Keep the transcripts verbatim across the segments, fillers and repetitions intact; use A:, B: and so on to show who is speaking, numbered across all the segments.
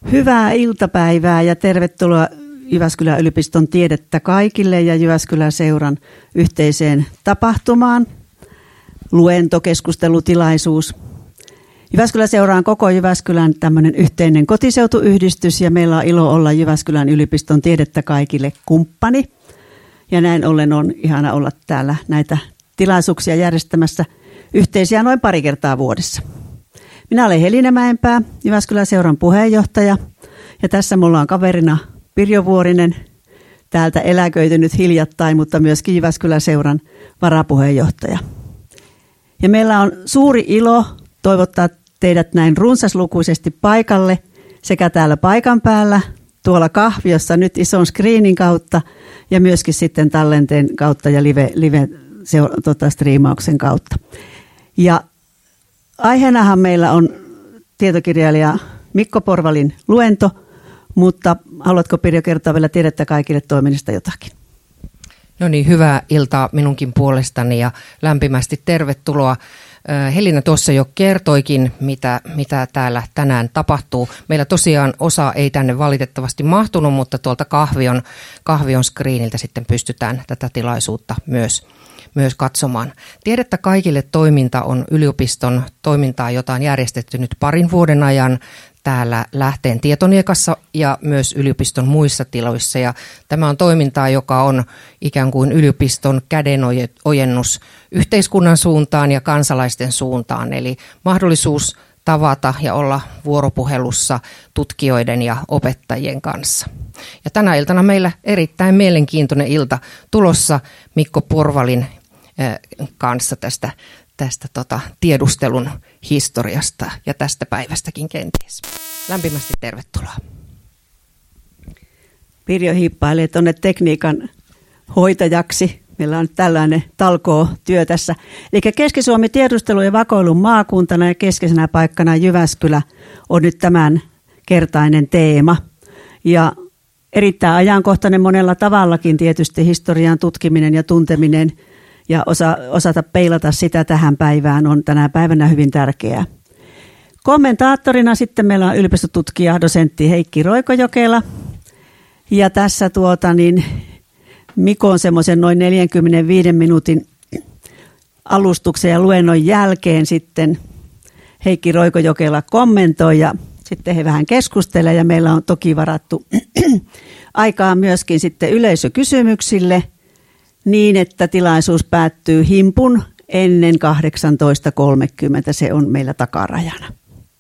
A: Hyvää iltapäivää ja tervetuloa Jyväskylän yliopiston tiedettä kaikille ja Jyväskylän seuran yhteiseen tapahtumaan. Luentokeskustelutilaisuus. Jyväskylän seura on koko Jyväskylän tämmöinen yhteinen kotiseutuyhdistys ja meillä on ilo olla Jyväskylän yliopiston tiedettä kaikille kumppani. Ja näin ollen on ihana olla täällä näitä tilaisuuksia järjestämässä yhteisiä noin pari kertaa vuodessa. Minä olen Helina Mäenpää, Jyväskylän seuran puheenjohtaja ja tässä mulla on kaverina Pirjo Vuorinen, täältä eläköitynyt hiljattain, mutta myöskin Jyväskylän seuran varapuheenjohtaja. Ja meillä on suuri ilo toivottaa teidät näin runsaslukuisesti paikalle sekä täällä paikan päällä, tuolla kahviossa nyt ison screenin kautta ja myöskin sitten tallenteen kautta ja live, live tota, striimauksen kautta. Ja aiheenahan meillä on tietokirjailija Mikko Porvalin luento, mutta haluatko Pirjo kertoa vielä tiedettä kaikille toiminnasta jotakin?
B: No niin, hyvää iltaa minunkin puolestani ja lämpimästi tervetuloa. Helina tuossa jo kertoikin, mitä, mitä täällä tänään tapahtuu. Meillä tosiaan osa ei tänne valitettavasti mahtunut, mutta tuolta kahvion, kahvion screeniltä sitten pystytään tätä tilaisuutta myös, myös katsomaan. Tiedettä kaikille toiminta on yliopiston toimintaa, jota on järjestetty nyt parin vuoden ajan täällä Lähteen Tietoniekassa ja myös yliopiston muissa tiloissa. Ja tämä on toimintaa, joka on ikään kuin yliopiston kädenojennus yhteiskunnan suuntaan ja kansalaisten suuntaan. Eli mahdollisuus tavata ja olla vuoropuhelussa tutkijoiden ja opettajien kanssa. Ja tänä iltana meillä erittäin mielenkiintoinen ilta tulossa Mikko Porvalin kanssa tästä tästä tota, tiedustelun historiasta ja tästä päivästäkin kenties. Lämpimästi tervetuloa.
A: Pirjo hiippailee tuonne tekniikan hoitajaksi. Meillä on nyt tällainen talkootyö tässä. Eli Keski-Suomi tiedustelu- ja vakoilun maakuntana ja keskeisenä paikkana Jyväskylä on nyt tämän kertainen teema. Ja erittäin ajankohtainen monella tavallakin tietysti historian tutkiminen ja tunteminen ja osa, osata peilata sitä tähän päivään on tänä päivänä hyvin tärkeää. Kommentaattorina sitten meillä on yliopistotutkija, dosentti Heikki Roikojokela. Ja tässä tuota niin, Mikon semmoisen noin neljänkymmenenviiden minuutin alustuksen ja luennon jälkeen sitten Heikki Roikojokela kommentoi ja sitten he vähän keskustelevat ja meillä on toki varattu aikaa myöskin sitten yleisökysymyksille niin, että tilaisuus päättyy himpun ennen kahdeksantoista kolmekymmentä. Se on meillä takarajana.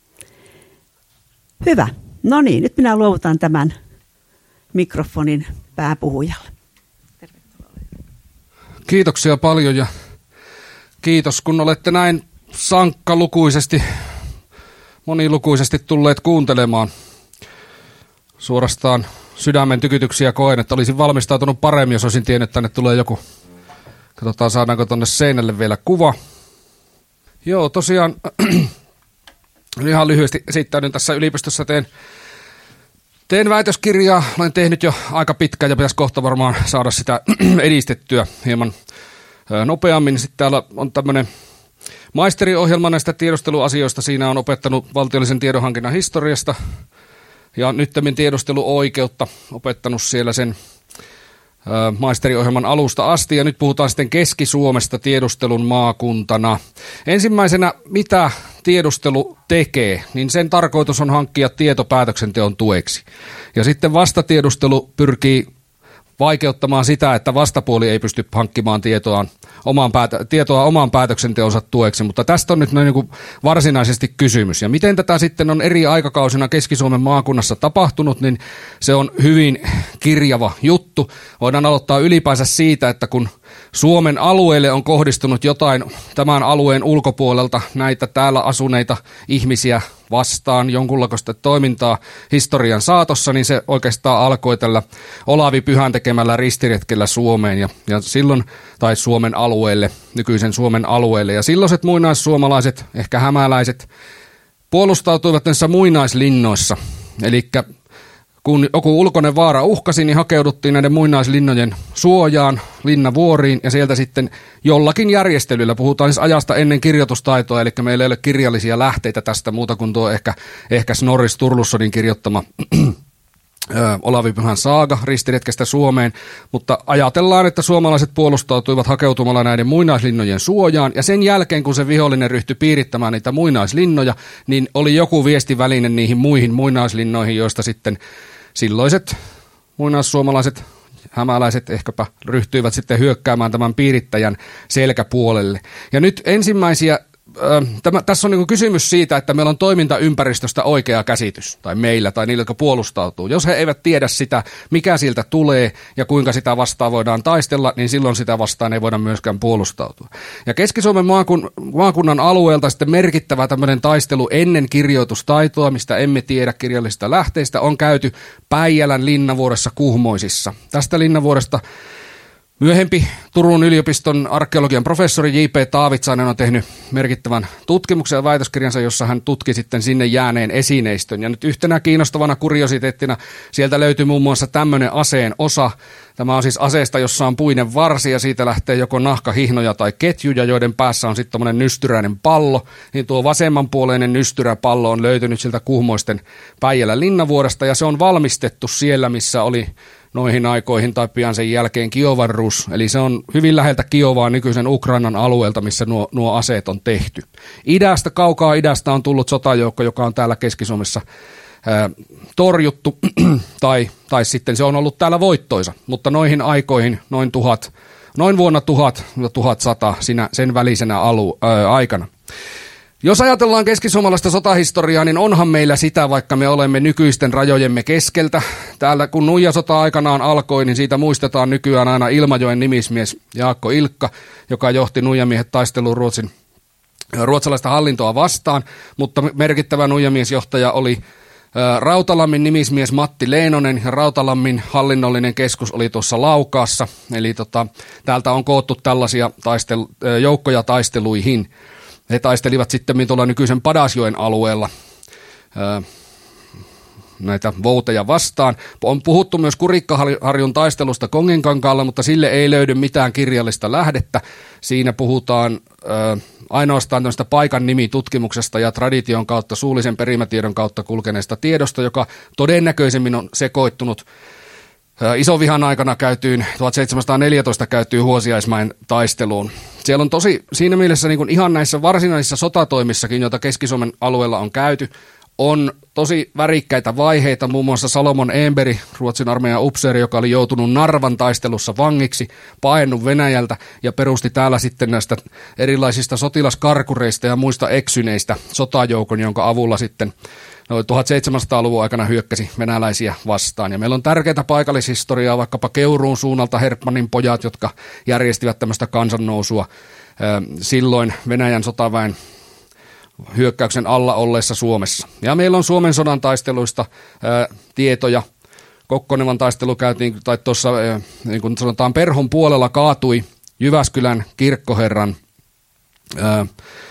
A: Hyvä. No niin, nyt minä luovutan tämän mikrofonin pääpuhujalle. Tervetuloa.
C: Kiitoksia paljon ja kiitos, kun olette näin sankkalukuisesti, monilukuisesti tulleet kuuntelemaan. Suorastaan sydämen tykytyksiä koen, että olisin valmistautunut paremmin, jos olisin tiennyt, että tänne tulee joku. Katsotaan, saadaanko tuonne seinälle vielä kuva. Joo, tosiaan ihan lyhyesti esittäydyn tässä yliopistossa. Teen, teen väitöskirjaa. Olen tehnyt jo aika pitkään ja pitäisi kohta varmaan saada sitä edistettyä hieman nopeammin. Sitten täällä on tämmöinen maisteriohjelma näistä tiedusteluasioista. Siinä on opettanut valtiollisen tiedonhankinnan historiasta ja nyttemmin tiedusteluoikeutta, opettanut siellä sen ö, maisteriohjelman alusta asti. Ja nyt puhutaan sitten Keski-Suomesta tiedustelun maakuntana. Ensimmäisenä, mitä tiedustelu tekee, niin sen tarkoitus on hankkia tieto päätöksenteon tueksi. Ja sitten vastatiedustelu pyrkii vaikeuttamaan sitä, että vastapuoli ei pysty hankkimaan tietoaan, omaan päätä, tietoa oman päätöksenteonsa tueksi, mutta tästä on nyt noin niin kuin varsinaisesti kysymys. Ja miten tätä sitten on eri aikakausina Keski-Suomen maakunnassa tapahtunut, niin se on hyvin kirjava juttu. Voidaan aloittaa ylipäänsä siitä, että kun Suomen alueelle on kohdistunut jotain tämän alueen ulkopuolelta näitä täällä asuneita ihmisiä vastaan jonkunlaista toimintaa historian saatossa, niin se oikeastaan alkoi tällä Olavi Pyhän tekemällä ristiretkellä Suomeen ja, ja silloin, tai Suomen alueelle, nykyisen Suomen alueelle. Ja silloiset muinaissuomalaiset, ehkä hämäläiset, puolustautuivat näissä muinaislinnoissa. Eli kun joku ulkoinen vaara uhkasi, niin hakeuduttiin näiden muinaislinnojen suojaan, linnavuoriin, ja sieltä sitten jollakin järjestelyllä, puhutaan siis ajasta ennen kirjoitustaitoa, eli meillä ei ole kirjallisia lähteitä tästä muuta kuin tuo ehkä, ehkä Snorri Sturlussonin kirjoittama Olavi Pyhän saaga ristiretkestä Suomeen, mutta ajatellaan, että suomalaiset puolustautuivat hakeutumalla näiden muinaislinnojen suojaan, ja sen jälkeen, kun se vihollinen ryhtyi piirittämään niitä muinaislinnoja, niin oli joku viestiväline niihin muihin muinaislinnoihin, joista sitten silloiset muinaissuomalaiset hämäläiset ehkäpä ryhtyivät sitten hyökkäämään tämän piirittäjän selkäpuolelle. Ja nyt ensimmäisiä Tämä, tässä on niin kuin kysymys siitä, että meillä on toimintaympäristöstä oikea käsitys, tai meillä, tai niillä, jotka puolustautuu. Jos he eivät tiedä sitä, mikä siltä tulee ja kuinka sitä vastaan voidaan taistella, niin silloin sitä vastaan ei voida myöskään puolustautua. Ja Keski-Suomen maakun, maakunnan alueelta sitten merkittävä tämmöinen taistelu ennen kirjoitustaitoa, mistä emme tiedä kirjallisista lähteistä, on käyty Päijälän linnavuoressa Kuhmoisissa. Tästä linnavuoresta myöhempi Turun yliopiston arkeologian professori J P Taavitsainen on tehnyt merkittävän tutkimuksen ja väitöskirjansa, jossa hän tutki sitten sinne jääneen esineistön. Ja nyt yhtenä kiinnostavana kuriositeettina sieltä löytyy muun muassa tämmöinen aseen osa. Tämä on siis aseesta, jossa on puinen varsi ja siitä lähtee joko nahkahihnoja tai ketjuja, joiden päässä on sitten tämmöinen nystyräinen pallo. Niin tuo vasemmanpuoleinen nystyräpallo on löytynyt siltä Kuhmoisten Päijälän linnavuoresta ja se on valmistettu siellä, missä oli noihin aikoihin tai pian sen jälkeen Kiovan Rus, eli se on hyvin läheltä Kiovaa nykyisen Ukrainan alueelta, missä nuo, nuo aseet on tehty. Idästä, kaukaa idästä on tullut sotajoukko, joka on täällä Keski-Suomessa ää, torjuttu, tai, tai sitten se on ollut täällä voittoisa, mutta noihin aikoihin noin, tuhat, noin vuonna tuhat ja tuhatsata sinä, sen välisenä alu, ää, aikana. Jos ajatellaan keskisuomalaista sotahistoriaa, niin onhan meillä sitä, vaikka me olemme nykyisten rajojemme keskeltä. Täällä kun Nuijasota aikanaan alkoi, niin siitä muistetaan nykyään aina Ilmajoen nimismies Jaakko Ilkka, joka johti nuijamiehet taisteluun Ruotsin, ruotsalaista hallintoa vastaan, mutta merkittävä nuijamiesjohtaja oli Rautalammin nimismies Matti Leinonen, ja Rautalammin hallinnollinen keskus oli tuossa Laukaassa, eli tota, täältä on koottu tällaisia taistel, joukkoja taisteluihin. He taistelivat sitten tuolla nykyisen Padasjoen alueella ää, näitä vouteja vastaan. On puhuttu myös Kurikkaharjun taistelusta Konginkankaalla, mutta sille ei löydy mitään kirjallista lähdettä. Siinä puhutaan ää, ainoastaan tämmöistä paikan nimitutkimuksesta ja tradition kautta, suullisen perimätiedon kautta kulkeneesta tiedosta, joka todennäköisemmin on sekoittunut Isovihan aikana käytyyn, tuhatseitsemänsataaneljätoista käytyyn Huosiaismäen taisteluun. Siellä on tosi siinä mielessä niin kuin ihan näissä varsinaisissa sotatoimissakin, joita Keski-Suomen alueella on käyty, on tosi värikkäitä vaiheita, muun muassa Salomon Enberg, Ruotsin armeijan upseeri, joka oli joutunut Narvan taistelussa vangiksi, paennut Venäjältä ja perusti täällä sitten näistä erilaisista sotilaskarkureista ja muista eksyneistä sotajoukon, jonka avulla sitten no, tuhatseitsemänsataaluvun aikana hyökkäsi venäläisiä vastaan. Ja meillä on tärkeää paikallishistoriaa, vaikkapa Keuruun suunnalta Herpmanin pojat, jotka järjestivät tämmöistä kansannousua silloin Venäjän sotaväen hyökkäyksen alla olleessa Suomessa. Ja meillä on Suomen sodan taisteluista ää, tietoja. Kokkonevan taistelu käytiin, tai tuossa, niin kuin sanotaan, Perhon puolella kaatui Jyväskylän kirkkoherran ää,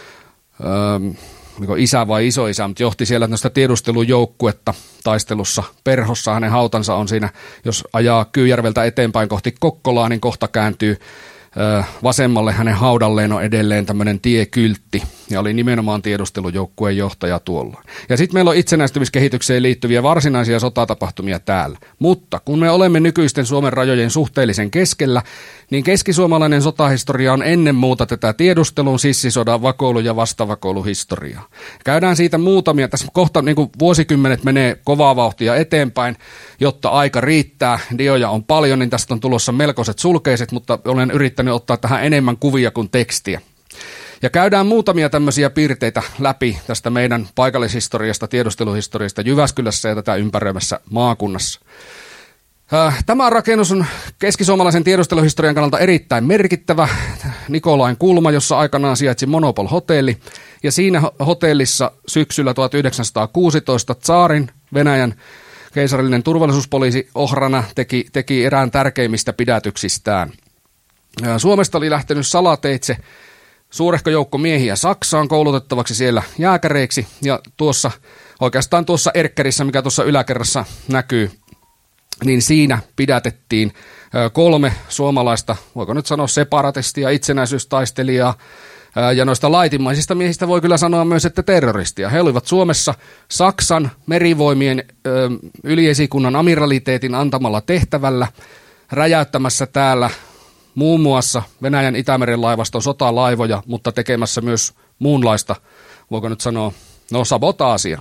C: ää, isä vai isoisä, mutta johti siellä tästä tiedustelujoukkuetta taistelussa Perhossa. Hänen hautansa on siinä, jos ajaa Kyyjärveltä eteenpäin kohti Kokkolaa, niin kohta kääntyy vasemmalle hänen haudalleen on edelleen tämmöinen tiekyltti, ja oli nimenomaan tiedustelujoukkueen johtaja tuolloin. Ja sitten meillä on itsenäistymiskehitykseen liittyviä varsinaisia sotatapahtumia täällä. Mutta kun me olemme nykyisten Suomen rajojen suhteellisen keskellä, niin keskisuomalainen sotahistoria on ennen muuta tätä tiedustelun, sissisodan, vakoilu- ja vastavakoiluhistoriaa. Käydään siitä muutamia. Tässä kohta niin kuin vuosikymmenet menee kovaa vauhtia eteenpäin, jotta aika riittää. Dioja on paljon, niin tästä on tulossa melkoiset sulkeiset, mutta olen yrittänyt ottaa tähän enemmän kuvia kuin tekstiä. Ja käydään muutamia tämmöisiä piirteitä läpi tästä meidän paikallishistoriasta, tiedusteluhistoriasta Jyväskylässä ja tätä ympäröimässä maakunnassa. Tämä rakennus on keskisuomalaisen tiedusteluhistorian kannalta erittäin merkittävä. Nikolain kulma, jossa aikanaan sijaitsi Monopol-hotelli. Ja siinä hotellissa syksyllä tuhatyhdeksänsataakuusitoista tsaarin Venäjän keisarillinen turvallisuuspoliisi Ohrana teki, teki erään tärkeimmistä pidätyksistään. Suomesta oli lähtenyt salateitse suurehko joukko miehiä Saksaan koulutettavaksi siellä jääkäreiksi. Ja tuossa, oikeastaan tuossa erkkerissä, mikä tuossa yläkerrassa näkyy, niin siinä pidätettiin kolme suomalaista, voiko nyt sanoa separatistia, itsenäisyystaistelijaa, ja noista laitimmaisista miehistä voi kyllä sanoa myös, että terroristia. He olivat Suomessa Saksan merivoimien yliesikunnan amiraliteetin antamalla tehtävällä räjäyttämässä täällä muun muassa Venäjän Itämeren laivaston sotalaivoja, mutta tekemässä myös muunlaista, voiko nyt sanoa, no sabotaasia.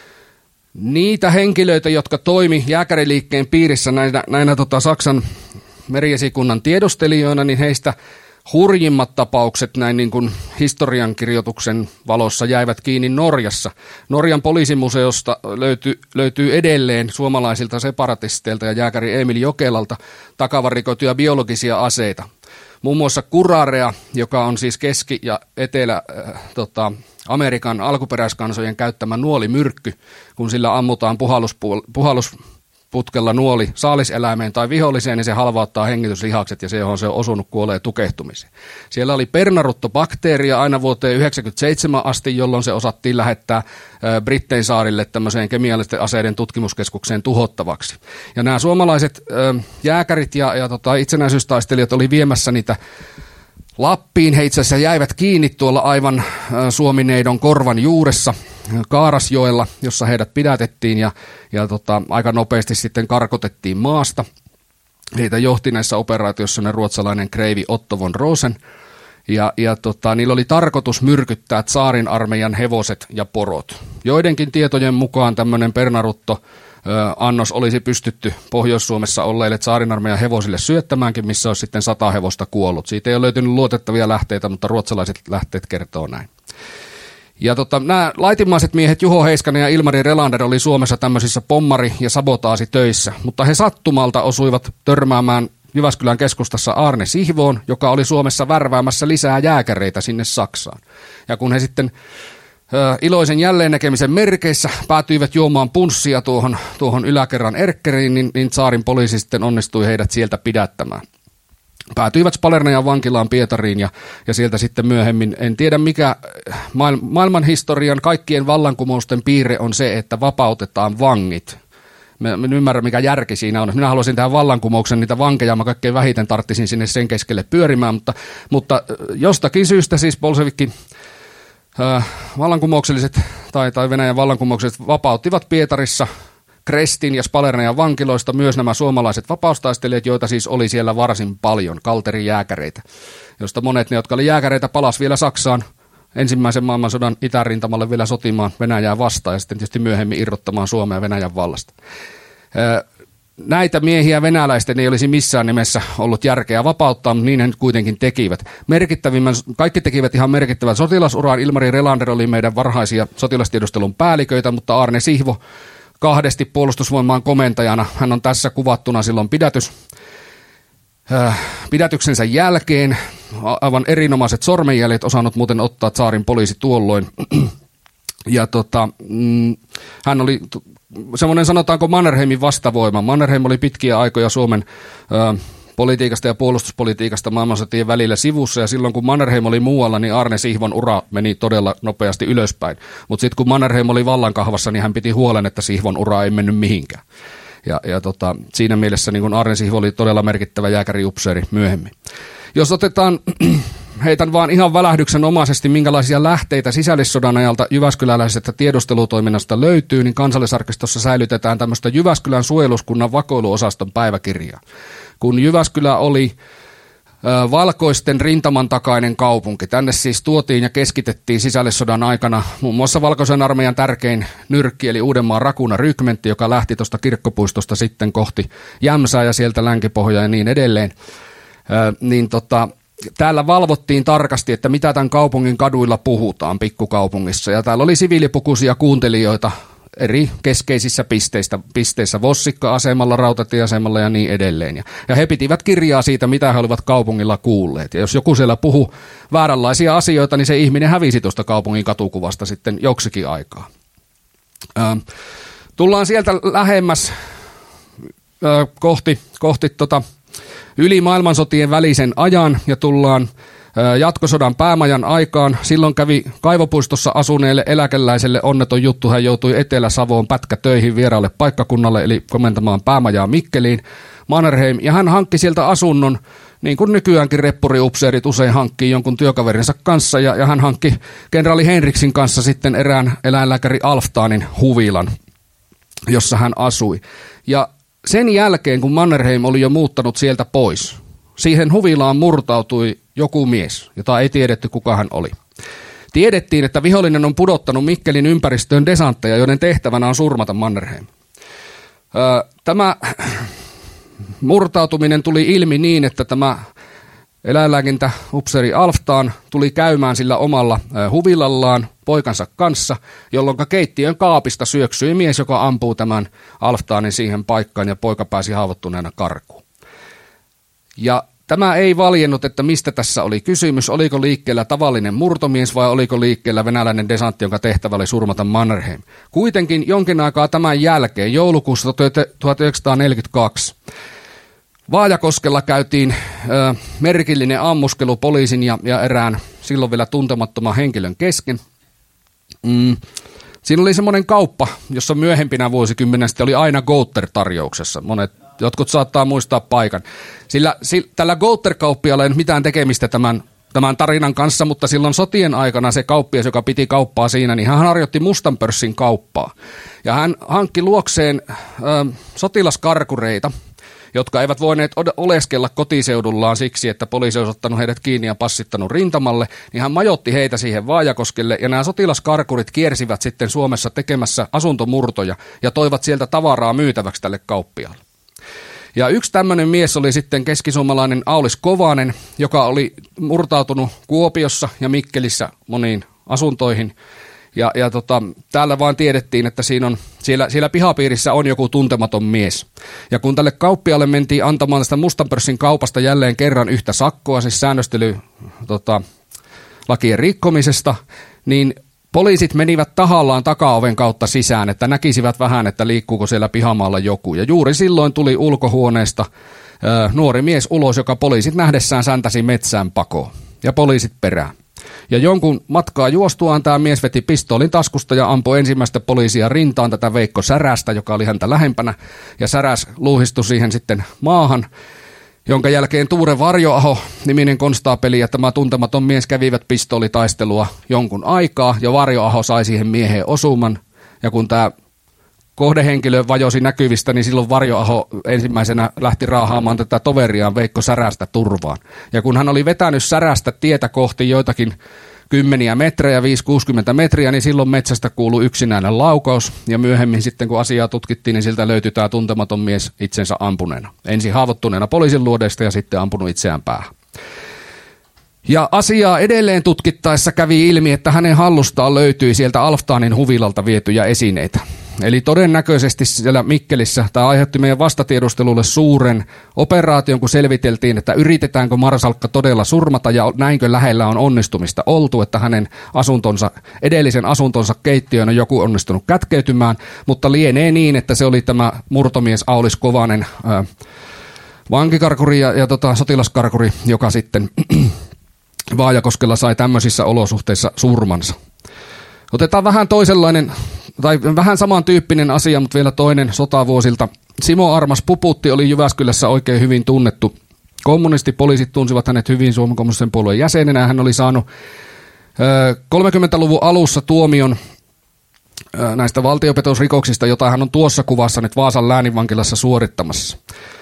C: Niitä henkilöitä, jotka toimi jääkäriliikkeen piirissä näinä, näinä tota, Saksan meriesikunnan tiedustelijoina, niin heistä hurjimmat tapaukset näin niin kuin historiankirjoituksen valossa jäivät kiinni Norjassa. Norjan poliisimuseosta löytyy, löytyy edelleen suomalaisilta separatisteilta ja jääkäri Emil Jokelalta takavarikoituja biologisia aseita. Muun muassa kurarea, joka on siis Keski- ja Etelä, äh, tota, Amerikan alkuperäiskansojen käyttämä nuolimyrkky, kun sillä ammutaan puhalluspuol- puhallusputkella nuoli saaliseläimeen tai viholliseen, niin se halvauttaa hengityslihakset ja se, johon se on osunut, kuolee tukehtumiseen. Siellä oli pernaruttobakteeria aina vuoteen yhdeksänkymmentäseitsemän asti, jolloin se osattiin lähettää äh, Brittein saarille tämmöiseen kemiallisten aseiden tutkimuskeskukseen tuhottavaksi. Ja nämä suomalaiset äh, jääkärit ja, ja tota, itsenäisyystaistelijat oli viemässä niitä Lappiin. He itse asiassa jäivät kiinni tuolla aivan Suomineidon korvan juuressa Kaarasjoella, jossa heidät pidätettiin ja, ja tota, aika nopeasti sitten karkotettiin maasta. Heitä johti näissä operaatioissa ne ruotsalainen kreivi Otto von Rosen. Ja, ja tota, niillä oli tarkoitus myrkyttää tsaarin armeijan hevoset ja porot. Joidenkin tietojen mukaan tämmöinen pernarutto annos olisi pystytty Pohjois-Suomessa olleille tsaarin armeijan hevosille syöttämäänkin, missä olisi sitten sata hevosta kuollut. Siitä ei ole löytynyt luotettavia lähteitä, mutta ruotsalaiset lähteet kertoo näin. Ja tota, nämä laitimaiset miehet Juho Heiskanen ja Ilmari Relander oli Suomessa tämmöisissä pommari- ja sabotaasitöissä, mutta he sattumalta osuivat törmäämään Jyväskylän keskustassa Arne Sihvoon, joka oli Suomessa värväämässä lisää jääkäreitä sinne Saksaan. Ja kun he sitten iloisen jälleennäkemisen merkeissä päätyivät juomaan punssia tuohon, tuohon yläkerran erkkeriin, niin, niin tsaarin poliisi sitten onnistui heidät sieltä pidättämään. Päätyivät Spalernajan vankilaan Pietariin ja, ja sieltä sitten myöhemmin, en tiedä mikä maailman historian kaikkien vallankumousten piirre on se, että vapautetaan vangit. Mä en ymmärrä, mikä järki siinä on. Minä haluaisin tähän vallankumouksen niitä vankeja, mä kaikkein vähiten tarttisin sinne sen keskelle pyörimään, mutta, mutta jostakin syystä siis bolshevikki vallankumoukselliset tai, tai Venäjän vallankumoukselliset vapauttivat Pietarissa Krestin ja Spalernajan vankiloista myös nämä suomalaiset vapaustaistelijat, joita siis oli siellä varsin paljon, kalterijääkäreitä, josta monet ne, jotka oli jääkäreitä, palasi vielä Saksaan ensimmäisen maailmansodan itärintamalle vielä sotimaan Venäjää vastaan ja sitten tietysti myöhemmin irrottamaan Suomea Venäjän vallasta. Näitä miehiä venäläisten ei olisi missään nimessä ollut järkeä vapauttaa, mutta niin he nyt kuitenkin tekivät. Merkittävimmän, kaikki tekivät ihan merkittävän sotilasuraan. Ilmari Relander oli meidän varhaisia sotilastiedustelun päälliköitä, mutta Arne Sihvo kahdesti puolustusvoimaan komentajana. Hän on tässä kuvattuna silloin pidätys, äh, pidätyksensä jälkeen. Aivan erinomaiset sormenjäljet osannut muuten ottaa tsaarin poliisi tuolloin. Ja tota, mm, hän oli semmoinen sanotaanko Mannerheimin vastavoima. Mannerheim oli pitkiä aikoja Suomen ö, politiikasta ja puolustuspolitiikasta maailmansotien välillä sivussa, ja silloin kun Mannerheim oli muualla, niin Arne Sihvon ura meni todella nopeasti ylöspäin. Mutta sitten kun Mannerheim oli vallankahvassa, niin hän piti huolen, että Sihvon ura ei mennyt mihinkään. Ja, ja tota, siinä mielessä niin kun Arne Sihvo oli todella merkittävä jääkäriupseeri myöhemmin. Jos otetaan, heitän vaan ihan välähdyksenomaisesti, minkälaisia lähteitä sisällissodan ajalta jyväskyläläisestä tiedustelutoiminnasta löytyy, niin Kansallisarkistossa säilytetään tämmöistä Jyväskylän suojeluskunnan vakoiluosaston päiväkirjaa. Kun Jyväskylä oli ö, valkoisten rintaman takainen kaupunki, tänne siis tuotiin ja keskitettiin sisällissodan aikana muun muassa Valkoisen armeijan tärkein nyrkki, eli Uudenmaan Rakuna-rykmentti, joka lähti tuosta kirkkopuistosta sitten kohti Jämsää ja sieltä Länkipohjaa ja niin edelleen. Ö, niin tota, täällä valvottiin tarkasti, että mitä tämän kaupungin kaduilla puhutaan pikkukaupungissa. Ja täällä oli siviilipukuisia kuuntelijoita eri keskeisissä pisteistä, pisteissä, Vossikka-asemalla, rautatieasemalla ja niin edelleen. Ja, ja he pitivät kirjaa siitä, mitä he olivat kaupungilla kuulleet. Ja jos joku siellä puhui vääränlaisia asioita, niin se ihminen hävisi tuosta kaupungin katukuvasta sitten joksikin aikaa. Ö, tullaan sieltä lähemmäs ö, kohti, kohti tota, yli maailmansotien välisen ajan ja tullaan jatkosodan päämajan aikaan. Silloin kävi kaivopuistossa asuneelle eläkeläiselle onneton juttu. Hän joutui Etelä-Savoon pätkätöihin vieraalle paikkakunnalle, eli komentamaan päämajaa Mikkeliin, Mannerheim. Ja hän hankki sieltä asunnon, niin kuin nykyäänkin reppuriupseerit usein hankkii jonkun työkaverinsa kanssa. Ja, ja hän hankki kenraali Henriksin kanssa sitten erään eläinlääkäri Alftaanin huvilan, jossa hän asui. Ja sen jälkeen, kun Mannerheim oli jo muuttanut sieltä pois, siihen huvilaan murtautui joku mies, jota ei tiedetty kuka hän oli. Tiedettiin, että vihollinen on pudottanut Mikkelin ympäristöön desantteja, joiden tehtävänä on surmata Mannerheim. Tämä murtautuminen tuli ilmi niin, että tämä eläinlääkintäupseeri Alftaan tuli käymään sillä omalla huvilallaan poikansa kanssa, jolloin keittiön kaapista syöksyi mies, joka ampuu tämän Alftaanin siihen paikkaan ja poika pääsi haavoittuneena karkuun. Ja tämä ei valjennut, että mistä tässä oli kysymys, oliko liikkeellä tavallinen murtomies vai oliko liikkeellä venäläinen desantti, jonka tehtävä oli surmata Mannerheim. Kuitenkin jonkin aikaa tämän jälkeen, joulukuussa tuhatyhdeksänsataaneljäkymmentäkaksi, Vaajakoskella käytiin ö, merkillinen ammuskelu poliisin ja, ja erään silloin vielä tuntemattoman henkilön kesken. Mm. Siinä oli semmoinen kauppa, jossa myöhempinä vuosikymmenä sitten oli aina Gouter-tarjouksessa. Monet, jotkut saattaa muistaa paikan. Sillä, sillä tällä Gouter-kauppialla ei ole mitään tekemistä tämän, tämän tarinan kanssa, mutta silloin sotien aikana se kauppias, joka piti kauppaa siinä, niin hän harjoitti mustan pörssin kauppaa. Ja hän hankki luokseen ö, sotilaskarkureita, jotka eivät voineet oleskella kotiseudullaan siksi, että poliisi olisi ottanut heidät kiinni ja passittanut rintamalle, niin hän majoitti heitä siihen Vaajakoskelle, ja nämä sotilaskarkurit kiersivät sitten Suomessa tekemässä asuntomurtoja ja toivat sieltä tavaraa myytäväksi tälle kauppiaalle. Ja yksi tämmöinen mies oli sitten keskisuomalainen Aulis Kovanen, joka oli murtautunut Kuopiossa ja Mikkelissä moniin asuntoihin. Ja, ja tota, täällä vaan tiedettiin, että siinä on, siellä, siellä pihapiirissä on joku tuntematon mies. Ja kun tälle kauppialle mentiin antamaan tästä mustanpörssin kaupasta jälleen kerran yhtä sakkoa, siis säännöstely tota, lakien rikkomisesta, niin poliisit menivät tahallaan takaoven kautta sisään, että näkisivät vähän, että liikkuuko siellä pihamaalla joku. Ja juuri silloin tuli ulkohuoneesta ö, nuori mies ulos, joka poliisit nähdessään säntäsi metsään pakoon. Ja poliisit perään. Ja jonkun matkaa juostuaan tämä mies veti pistoolin taskusta ja ampui ensimmäistä poliisia rintaan tätä Veikko Särästä, joka oli häntä lähempänä. Ja Säräs luuhistui siihen sitten maahan, jonka jälkeen Tuure Varjoaho, niminen konstaapeli ja tämä tuntematon mies kävivät pistoolitaistelua jonkun aikaa. Ja Varjoaho sai siihen mieheen osuman. Ja kun tämä kohdehenkilö vajosi näkyvistä, niin silloin Varjoaho ensimmäisenä lähti raahaamaan tätä toveriaan Veikko Särästä turvaan. Ja kun hän oli vetänyt Särästä tietä kohti joitakin kymmeniä metrejä, viisi kuusikymmentä metriä, niin silloin metsästä kuului yksinäinen laukaus. Ja myöhemmin sitten, kun asiaa tutkittiin, niin siltä löytyi tämä tuntematon mies itsensä ampuneena. Ensin haavoittuneena poliisin luodeista ja sitten ampunut itseään päähän. Ja asiaa edelleen tutkittaessa kävi ilmi, että hänen hallustaan löytyi sieltä Alftaanin huvilalta vietyjä esineitä. Eli todennäköisesti siellä Mikkelissä tämä aiheutti meidän vastatiedustelulle suuren operaation, kun selviteltiin, että yritetäänkö Marsalkka todella surmata ja näinkö lähellä on onnistumista oltu, että hänen asuntonsa, edellisen asuntonsa keittiöön on joku onnistunut kätkeytymään, mutta lienee niin, että se oli tämä murtomies Aulis Kovanen ää, vankikarkuri ja, ja tota, sotilaskarkuri, joka sitten Vaajakoskella sai tämmöisissä olosuhteissa surmansa. Otetaan vähän toisenlainen, tai vähän samantyyppinen asia, mutta vielä toinen sotavuosilta. Simo Armas Puputti oli Jyväskylässä oikein hyvin tunnettu kommunisti. Poliisit tunsivat hänet hyvin Suomen kommunistisen puolueen jäsenenä. Hän oli saanut kolmekymmentäluvun alussa tuomion näistä valtiopetosrikoksista, jota hän on tuossa kuvassa nyt Vaasan lääninvankilassa suorittamassa.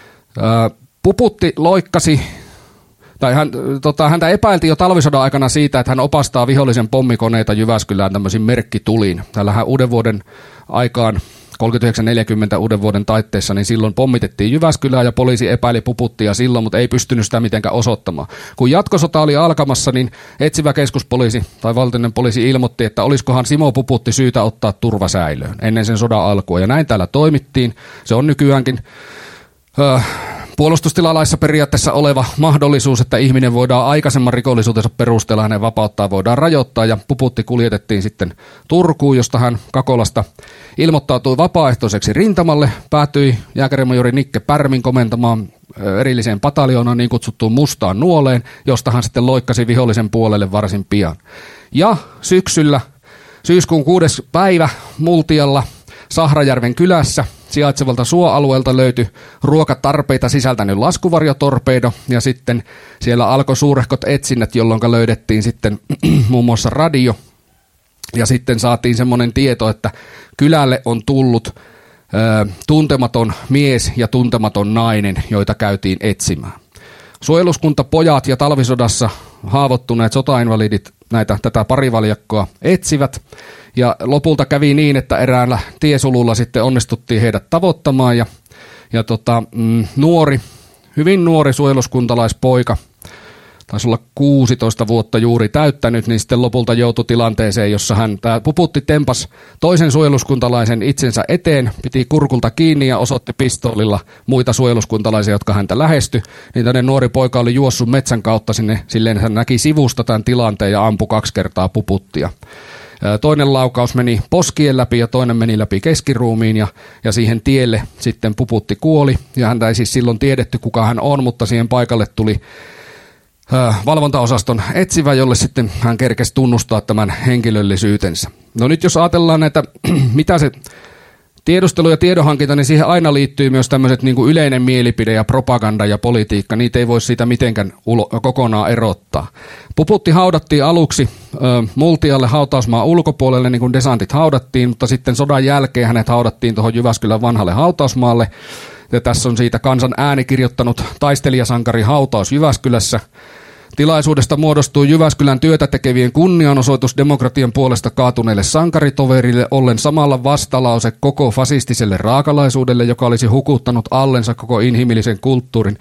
C: Puputti loikkasi, tai hän, tota, häntä epäiltiin jo talvisodan aikana siitä, että hän opastaa vihollisen pommikoneita Jyväskylään tämmöisiin merkkituliin. Täällähän uuden vuoden aikaan, kolmekymmentäyhdeksän neljäkymmentä uuden vuoden taitteessa, niin silloin pommitettiin Jyväskylää ja poliisi epäili Puputtia silloin, mutta ei pystynyt sitä mitenkään osoittamaan. Kun jatkosota oli alkamassa, niin etsivä keskuspoliisi tai valtiollinen poliisi ilmoitti, että olisikohan Simo Puputti syytä ottaa turvasäilöön ennen sen sodan alkua. Ja näin täällä toimittiin. Se on nykyäänkin Öö, puolustustilalaissa periaatteessa oleva mahdollisuus, että ihminen voidaan aikaisemman rikollisuutensa perusteella hänen vapauttaa voidaan rajoittaa, ja Puputti kuljetettiin sitten Turkuun, josta hän Kakolasta ilmoittautui vapaaehtoiseksi rintamalle, päätyi jääkärimajori Nikke Pärmin komentamaan erilliseen pataljoonaan niin kutsuttuun mustaan nuoleen, josta hän sitten loikkasi vihollisen puolelle varsin pian. Ja syksyllä, syyskuun kuudes päivä Multialla Sahrajärven kylässä sijaitsevalta suoalueelta löytyi ruokatarpeita sisältänyt laskuvarjotorpedo, ja sitten siellä alkoi suurehkot etsinnät, jolloin löydettiin sitten muun muassa radio, ja sitten saatiin semmoinen tieto, että kylälle on tullut ö, tuntematon mies ja tuntematon nainen, joita käytiin etsimään. Suojeluskuntapojat ja talvisodassa haavoittuneet sotainvalidit näitä, tätä parivaljakkoa etsivät, ja lopulta kävi niin, että eräällä tiesululla sitten onnistuttiin heidät tavoittamaan, ja, ja tota, mm, nuori, hyvin nuori suojeluskuntalaispoika, taisi olla kuusitoista vuotta juuri täyttänyt, niin sitten lopulta joutui tilanteeseen, jossa hän, tämä Puputti tempas toisen suojeluskuntalaisen itsensä eteen, piti kurkulta kiinni ja osoitti pistoolilla muita suojeluskuntalaisia, jotka häntä lähestyi. Niin tämmöinen nuori poika oli juossut metsän kautta sinne, silleen hän näki sivusta tämän tilanteen ja ampui kaksi kertaa Puputtia. Toinen laukaus meni poskien läpi ja toinen meni läpi keskiruumiin, ja, ja siihen tielle sitten Puputti kuoli. Ja häntä ei siis silloin tiedetty, kuka hän on, mutta siihen paikalle tuli valvontaosaston etsivä, jolle sitten hän kerkesi tunnustaa tämän henkilöllisyytensä. No nyt jos ajatellaan näitä, mitä se tiedustelu ja tiedonhankinta, niin siihen aina liittyy myös tämmöiset niin kuin yleinen mielipide ja propaganda ja politiikka. Niitä ei voi siitä mitenkään ulo, kokonaan erottaa. Puputti haudattiin aluksi ö, Multialle hautausmaan ulkopuolelle, niin kuin desantit haudattiin, mutta sitten sodan jälkeen hänet haudattiin tuohon Jyväskylän vanhalle hautausmaalle. Ja tässä on siitä Kansan ääni kirjoittanut taistelijasankari hautaus Jyväskylässä. Tilaisuudesta muodostuu Jyväskylän työtä tekevien kunnianosoitus demokratian puolesta kaatuneille sankaritoverille, ollen samalla vastalause koko fasistiselle raakalaisuudelle, joka olisi hukuttanut allensa koko inhimillisen kulttuurin,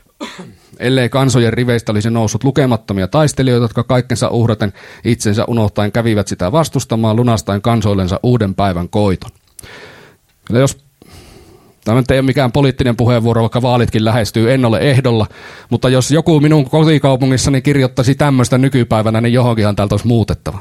C: ellei kansojen riveistä olisi noussut lukemattomia taistelijoita, jotka kaikkensa uhraten itsensä unohtaen kävivät sitä vastustamaan lunastaen kansoillensa uuden päivän koiton. Ja jos Tämä ei ole mikään poliittinen puheenvuoro, vaikka vaalitkin lähestyy, en ole ehdolla, mutta jos joku minun kotikaupungissani kirjoittaisi tämmöistä nykypäivänä, niin johonkinhan täältä olisi muutettava.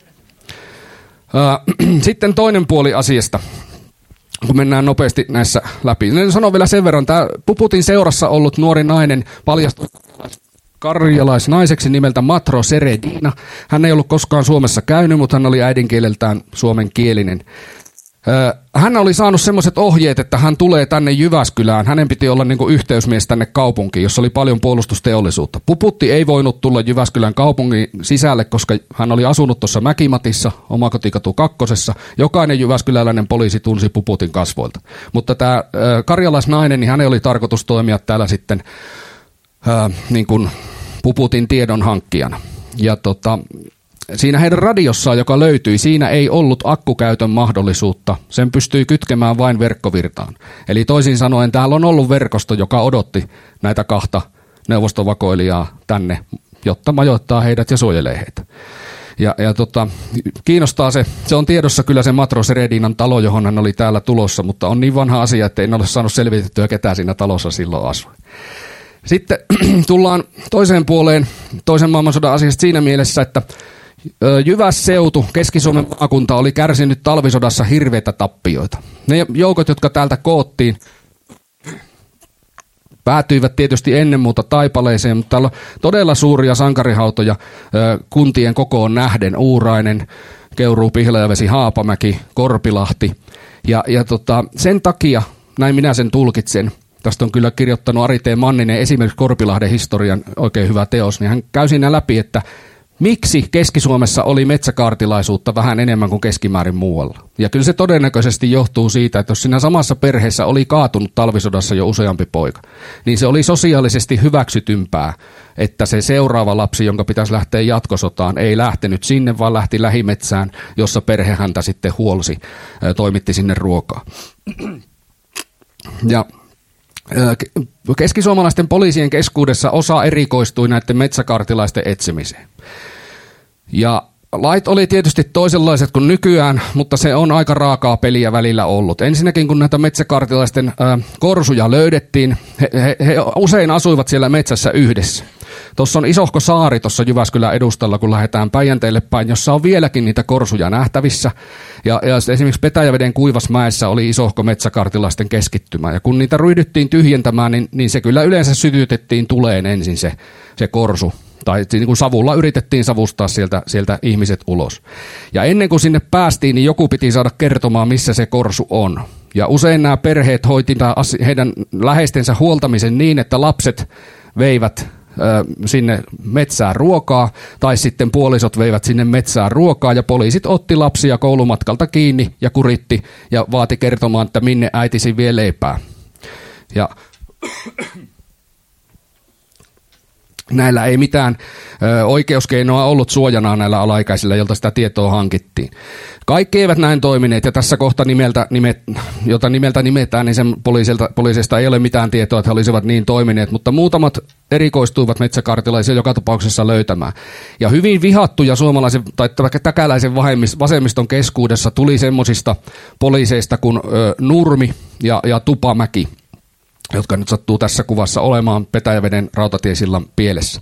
C: Sitten toinen puoli asiasta, kun mennään nopeasti näissä läpi. Sanon vielä sen verran, tämä Puputin seurassa ollut nuori nainen paljastui karjalaisnaiseksi nimeltä Matro Seredina. Hän ei ollut koskaan Suomessa käynyt, mutta hän oli äidinkieleltään suomenkielinen. Hän oli saanut semmoiset ohjeet, että hän tulee tänne Jyväskylään. Hänen piti olla niin kuin yhteysmies tänne kaupunkiin, jossa oli paljon puolustusteollisuutta. Puputti ei voinut tulla Jyväskylän kaupungin sisälle, koska hän oli asunut tuossa Mäkimatissa, Omakotikatu kakkosessa. Jokainen jyväskyläläinen poliisi tunsi Puputin kasvoilta. Mutta tämä karjalaisnainen, niin hänen oli tarkoitus toimia täällä sitten ää, niin kuin Puputin tiedon hankkijana. Ja tota... Siinä heidän radiossaan, joka löytyi, siinä ei ollut akkukäytön mahdollisuutta. Sen pystyi kytkemään vain verkkovirtaan. Eli toisin sanoen täällä on ollut verkosto, joka odotti näitä kahta neuvostovakoilijaa tänne, jotta majoittaa heidät ja suojelee heitä. Ja, ja tota, kiinnostaa se, se on tiedossa kyllä se Matro Seredinan talo, johon hän oli täällä tulossa, mutta on niin vanha asia, että en ole saanut selvitettyä, ketä siinä talossa silloin asui. Sitten tullaan toiseen puoleen toisen maailmansodan asiasta siinä mielessä, että Jyvässeutu, Keski-Suomen maakunta, oli kärsinyt talvisodassa hirveitä tappioita. Ne joukot, jotka täältä koottiin, päätyivät tietysti ennen muuta Taipaleeseen, mutta täällä on todella suuria sankarihautoja kuntien kokoon nähden. Uurainen, Keuruu, Pihlajavesi, Haapamäki, Korpilahti. Ja, ja tota, sen takia, näin minä sen tulkitsen, tästä on kyllä kirjoittanut Ari T. Manninen esimerkiksi Korpilahden historian oikein hyvä teos, niin hän käy siinä läpi, että miksi Keski-Suomessa oli metsäkaartilaisuutta vähän enemmän kuin keskimäärin muualla? Ja kyllä se todennäköisesti johtuu siitä, että jos siinä samassa perheessä oli kaatunut talvisodassa jo useampi poika, niin se oli sosiaalisesti hyväksytympää, että se seuraava lapsi, jonka pitäisi lähteä jatkosotaan, ei lähtenyt sinne, vaan lähti lähimetsään, jossa perhe häntä sitten huolsi, toimitti sinne ruokaa. Ja keskisuomalaisten poliisien keskuudessa osa erikoistui näiden metsäkaartilaisten etsimiseen. Ja lait oli tietysti toisenlaiset kuin nykyään, mutta se on aika raakaa peliä välillä ollut. Ensinnäkin kun näitä metsäkaartilaisten ää, korsuja löydettiin, he, he, he usein asuivat siellä metsässä yhdessä. Tuossa on isohko saari tuossa Jyväskylän edustalla, kun lähdetään Päijänteelle päin, jossa on vieläkin niitä korsuja nähtävissä. Ja, ja esimerkiksi Petäjäveden Kuivasmäessä oli isohko metsäkartilaisten keskittymä. Ja kun niitä ryhdyttiin tyhjentämään, niin, niin se kyllä yleensä sytytettiin tuleen ensin se, se korsu. Tai niin kuin savulla yritettiin savustaa sieltä, sieltä ihmiset ulos. Ja ennen kuin sinne päästiin, niin joku piti saada kertomaan, missä se korsu on. Ja usein nämä perheet hoiti heidän läheistensä huoltamisen niin, että lapset veivät ö, sinne metsään ruokaa, tai sitten puolisot veivät sinne metsään ruokaa, ja poliisit otti lapsia koulumatkalta kiinni ja kuritti, ja vaati kertomaan, että minne äitisi vie leipää. Ja näillä ei mitään ö, oikeuskeinoa ollut suojanaa näillä alaikäisillä, jolta sitä tietoa hankittiin. Kaikki eivät näin toimineet, ja tässä kohta nimeltä, nimet, jota nimeltä nimetään, niin sen poliisista ei ole mitään tietoa, että he olisivat niin toimineet, mutta muutamat erikoistuivat metsäkartilaisia joka tapauksessa löytämään. Ja hyvin vihattuja suomalaisen tai vaikka täkäläisen vasemmiston keskuudessa tuli semmoisista poliiseista kuin ö, Nurmi ja, ja Tupamäki, jotka nyt sattuu tässä kuvassa olemaan Petäjäveden rautatiesillan pielessä.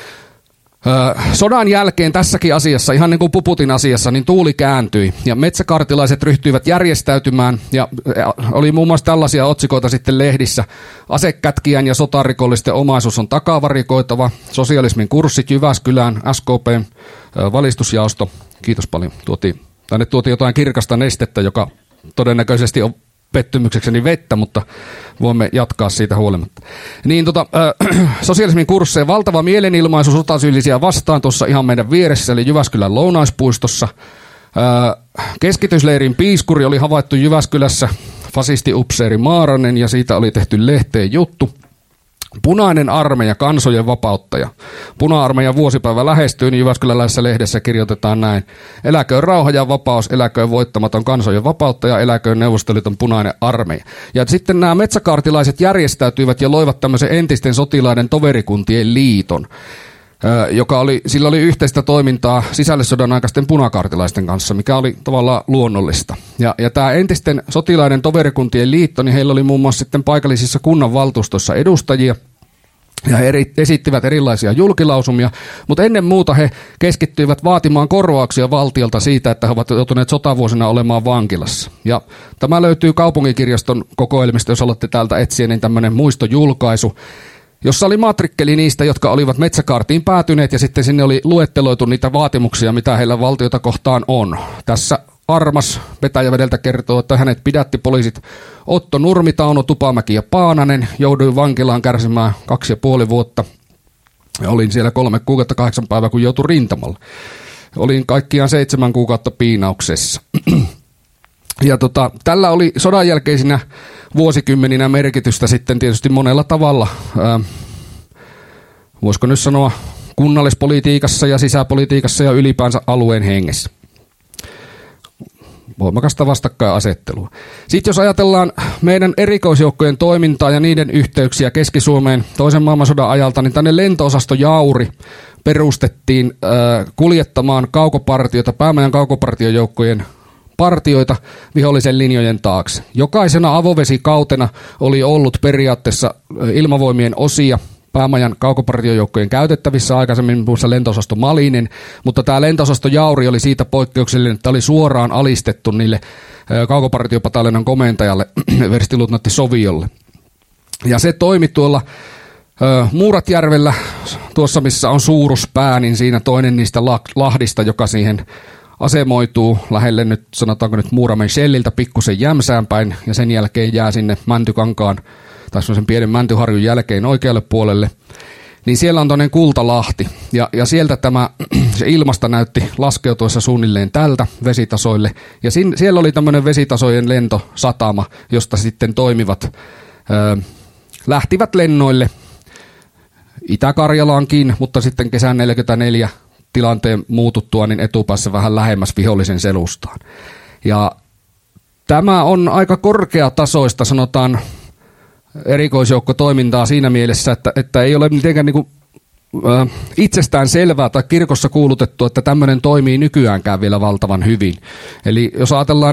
C: Öö, sodan jälkeen tässäkin asiassa, ihan niin kuin Puputin asiassa, niin tuuli kääntyi ja metsäkartilaiset ryhtyivät järjestäytymään ja oli muun muassa tällaisia otsikoita sitten lehdissä. Asekätkijän ja sotarikollisten omaisuus on takavarikoitava, sosialismin kurssit Jyväskylään, S K P:n valistusjaosto, kiitos paljon, tuotiin, tänne tuotiin jotain kirkasta nestettä, joka todennäköisesti on pettymyksekseni vettä, mutta voimme jatkaa siitä huolimatta. Niin tota, äh, sosialismin kursseja valtava mielenilmaisu sotasyyllisiä vastaan tuossa ihan meidän vieressä, eli Jyväskylän lounaispuistossa. Äh, keskitysleirin piiskuri oli havaittu Jyväskylässä, fasistiupseeri Maaranen, ja siitä oli tehty lehteen juttu. Punainen armeija, kansojen vapauttaja. Puna-armeijan vuosipäivä lähestyy, niin jyväskyläläisessä lehdessä kirjoitetaan näin. Eläköön rauha ja vapaus, eläköön voittamaton kansojen vapauttaja, eläköön Neuvostoliiton punainen armeija. Ja sitten nämä metsäkaartilaiset järjestäytyivät ja loivat tämmöisen entisten sotilaiden toverikuntien liiton, joka oli, sillä oli yhteistä toimintaa sisällissodan aikaisten punakaartilaisten kanssa, mikä oli tavallaan luonnollista. Ja, ja tämä entisten sotilaiden toverikuntien liitto, niin heillä oli muun muassa sitten paikallisissa kunnanvaltuustoissa edustajia, ja he eri, esittivät erilaisia julkilausumia, mutta ennen muuta he keskittyivät vaatimaan korvauksia valtiolta siitä, että he ovat joutuneet sotavuosina olemaan vankilassa. Ja tämä löytyy kaupunkikirjaston kokoelmista, jos olette täältä etsiä, niin tämmöinen muistojulkaisu, jossa oli matrikkeli niistä, jotka olivat metsäkaartiin päätyneet, ja sitten sinne oli luetteloitu niitä vaatimuksia, mitä heillä valtiota kohtaan on. Tässä Armas Petäjävedeltä kertoo, että hänet pidätti poliisit Otto Nurmi, Tauno Tupamäki ja Paananen. Jouduin vankilaan kärsimään kaksi ja puoli vuotta. Ja olin siellä kolme kuukautta kahdeksan päivää, kun joutui rintamalla. Olin kaikkiaan seitsemän kuukautta piinauksessa. Ja tota, tällä oli sodan jälkeisinä vuosikymmeninä merkitystä sitten tietysti monella tavalla. Ää, voisiko nyt sanoa kunnallispolitiikassa ja sisäpolitiikassa ja ylipäänsä alueen hengessä. Voimakasta vastakkainasettelua. Sitten jos ajatellaan meidän erikoisjoukkojen toimintaa ja niiden yhteyksiä Keski-Suomeen toisen maailmansodan ajalta, niin tänne lento-osasto Jauri perustettiin ää, kuljettamaan kaukopartioita, päämajan kaukopartiojoukkojen partioita vihollisen linjojen taakse. Jokaisena avovesikautena oli ollut periaatteessa ilmavoimien osia päämajan kaukopartiojoukkojen käytettävissä, aikaisemmin muassa lento-osasto Malinen, mutta tämä lento-osasto Jauri oli siitä poikkeuksellinen, että oli suoraan alistettu niille kaukopartiopataljonan komentajalle, verstiluutnantti Soviolle. Ja se toimi tuolla ö, Muuratjärvellä, tuossa missä on Suuruspää, niin siinä toinen niistä lahdista, joka siihen asemoituu lähelle nyt, sanotaanko nyt Muuramen Shelliltä pikkusen Jämsään päin, ja sen jälkeen jää sinne Mäntykankaan, tai sen pienen Mäntyharjun jälkeen oikealle puolelle, niin siellä on toinen Kultalahti, ja, ja sieltä tämä se ilmasta näytti laskeutuessa suunnilleen tältä vesitasoille, ja sin, siellä oli tämmöinen vesitasojen lentosatama, josta sitten toimivat, ö, lähtivät lennoille Itä-Karjalaankin, mutta sitten kesän neljäkymmentäneljä tilanteen muututtua, niin etupäässä vähän lähemmäs vihollisen selustaan. Ja tämä on aika korkeatasoista, sanotaan, erikoisjoukkotoimintaa siinä mielessä, että, että ei ole mitenkään niin kuin, äh, itsestään selvää tai kirkossa kuulutettu, että tämmöinen toimii nykyäänkään vielä valtavan hyvin. Eli jos ajatellaan, että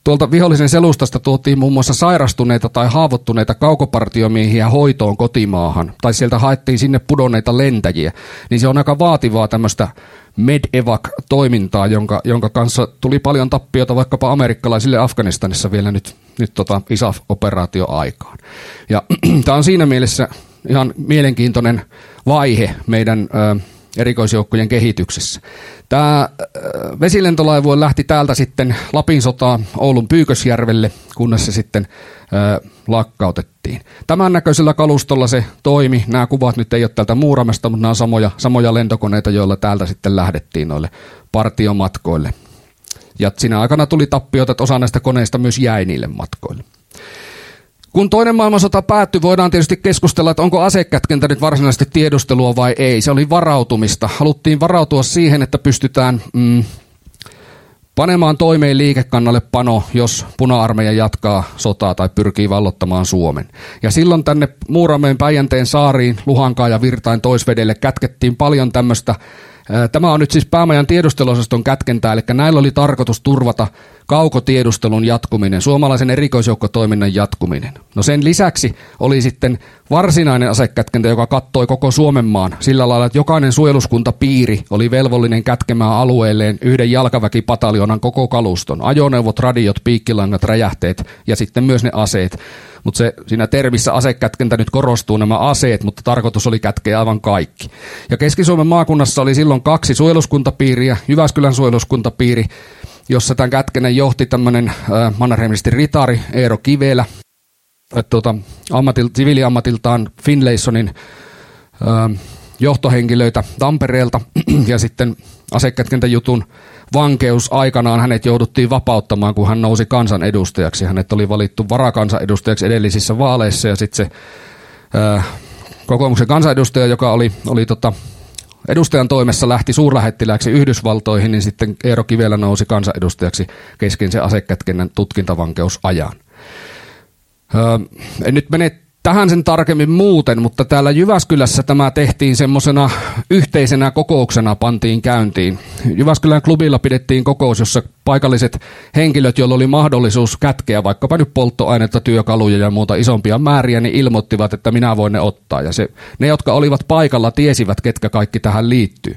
C: tuolta vihollisen selustasta tuotiin muun muassa sairastuneita tai haavoittuneita kaukopartiomiehiä hoitoon kotimaahan, tai sieltä haettiin sinne pudonneita lentäjiä, niin se on aika vaativaa tämmöistä medevac-toimintaa, jonka, jonka kanssa tuli paljon tappiota vaikkapa amerikkalaisille Afganistanissa vielä nyt, nyt tota I S A F-operaatio aikaan. Ja tämä on siinä mielessä ihan mielenkiintoinen vaihe meidän ö, erikoisjoukkojen kehityksessä. Tämä vesilentolaivue lähti täältä sitten Lapin sotaan Oulun Pyykösjärvelle, kunnes se sitten ö, lakkautettiin. Tämän näköisellä kalustolla se toimi. Nämä kuvat nyt ei ole täältä Muuramesta, mutta nämä on samoja, samoja lentokoneita, joilla täältä sitten lähdettiin noille partiomatkoille. Ja siinä aikana tuli tappiota, että osa näistä koneista myös jäi niille matkoille. Kun toinen maailmansota päättyi, voidaan tietysti keskustella, että onko asekätkentä nyt varsinaisesti tiedustelua vai ei. Se oli varautumista. Haluttiin varautua siihen, että pystytään mm, panemaan toimeen liikekannallepano, jos puna-armeija jatkaa sotaa tai pyrkii vallottamaan Suomen. Ja silloin tänne Muurameen, Päijänteen saariin, Luhankaan ja Virtain toisvedelle kätkettiin paljon tämmöistä. Tämä on nyt siis päämajan tiedusteluosaston kätkentää, eli näillä oli tarkoitus turvata kaukotiedustelun jatkuminen, suomalaisen erikoisjoukkotoiminnan jatkuminen. No sen lisäksi oli sitten varsinainen asekätkentä, joka kattoi koko Suomen maan sillä lailla, että jokainen suojeluskuntapiiri oli velvollinen kätkemään alueelleen yhden jalkaväkipataljonan koko kaluston, ajoneuvot, radiot, piikkilangat, räjähteet ja sitten myös ne aseet. Mutta se siinä termissä asekätkentä nyt korostuu nämä aseet, mutta tarkoitus oli kätkeä aivan kaikki. Ja Keski-Suomen maakunnassa oli silloin kaksi suojeluskuntapiiriä, Jyväskylän suojeluskuntapiiri, jossa tämän kätkenen johti tämmöinen äh, mannerheimisti ritari Eero Kivelä, tuota, ammatil, siviiliammatiltaan Finlaysonin äh, johtohenkilöitä Tampereelta ja sitten asekätkentäjutun vankeus aikanaan hänet jouduttiin vapauttamaan, kun hän nousi kansanedustajaksi. Hänet oli valittu varakansanedustajaksi edellisissä vaaleissa ja sitten se ää, kokoomuksen kansanedustaja, joka oli, oli tota, edustajan toimessa lähti suurlähettilääksi Yhdysvaltoihin, niin sitten Eero Kivelä nousi kansanedustajaksi kesken se asekätkennän tutkintavankeusajan. Ää, en nyt mene tähän sen tarkemmin muuten, mutta täällä Jyväskylässä tämä tehtiin semmoisena yhteisenä kokouksena pantiin käyntiin. Jyväskylän klubilla pidettiin kokous, jossa paikalliset henkilöt, joilla oli mahdollisuus kätkeä vaikkapa nyt polttoainetta, työkaluja ja muuta isompia määriä, niin ilmoittivat, että minä voin ne ottaa. Ja se, ne, jotka olivat paikalla, tiesivät, ketkä kaikki tähän liittyy.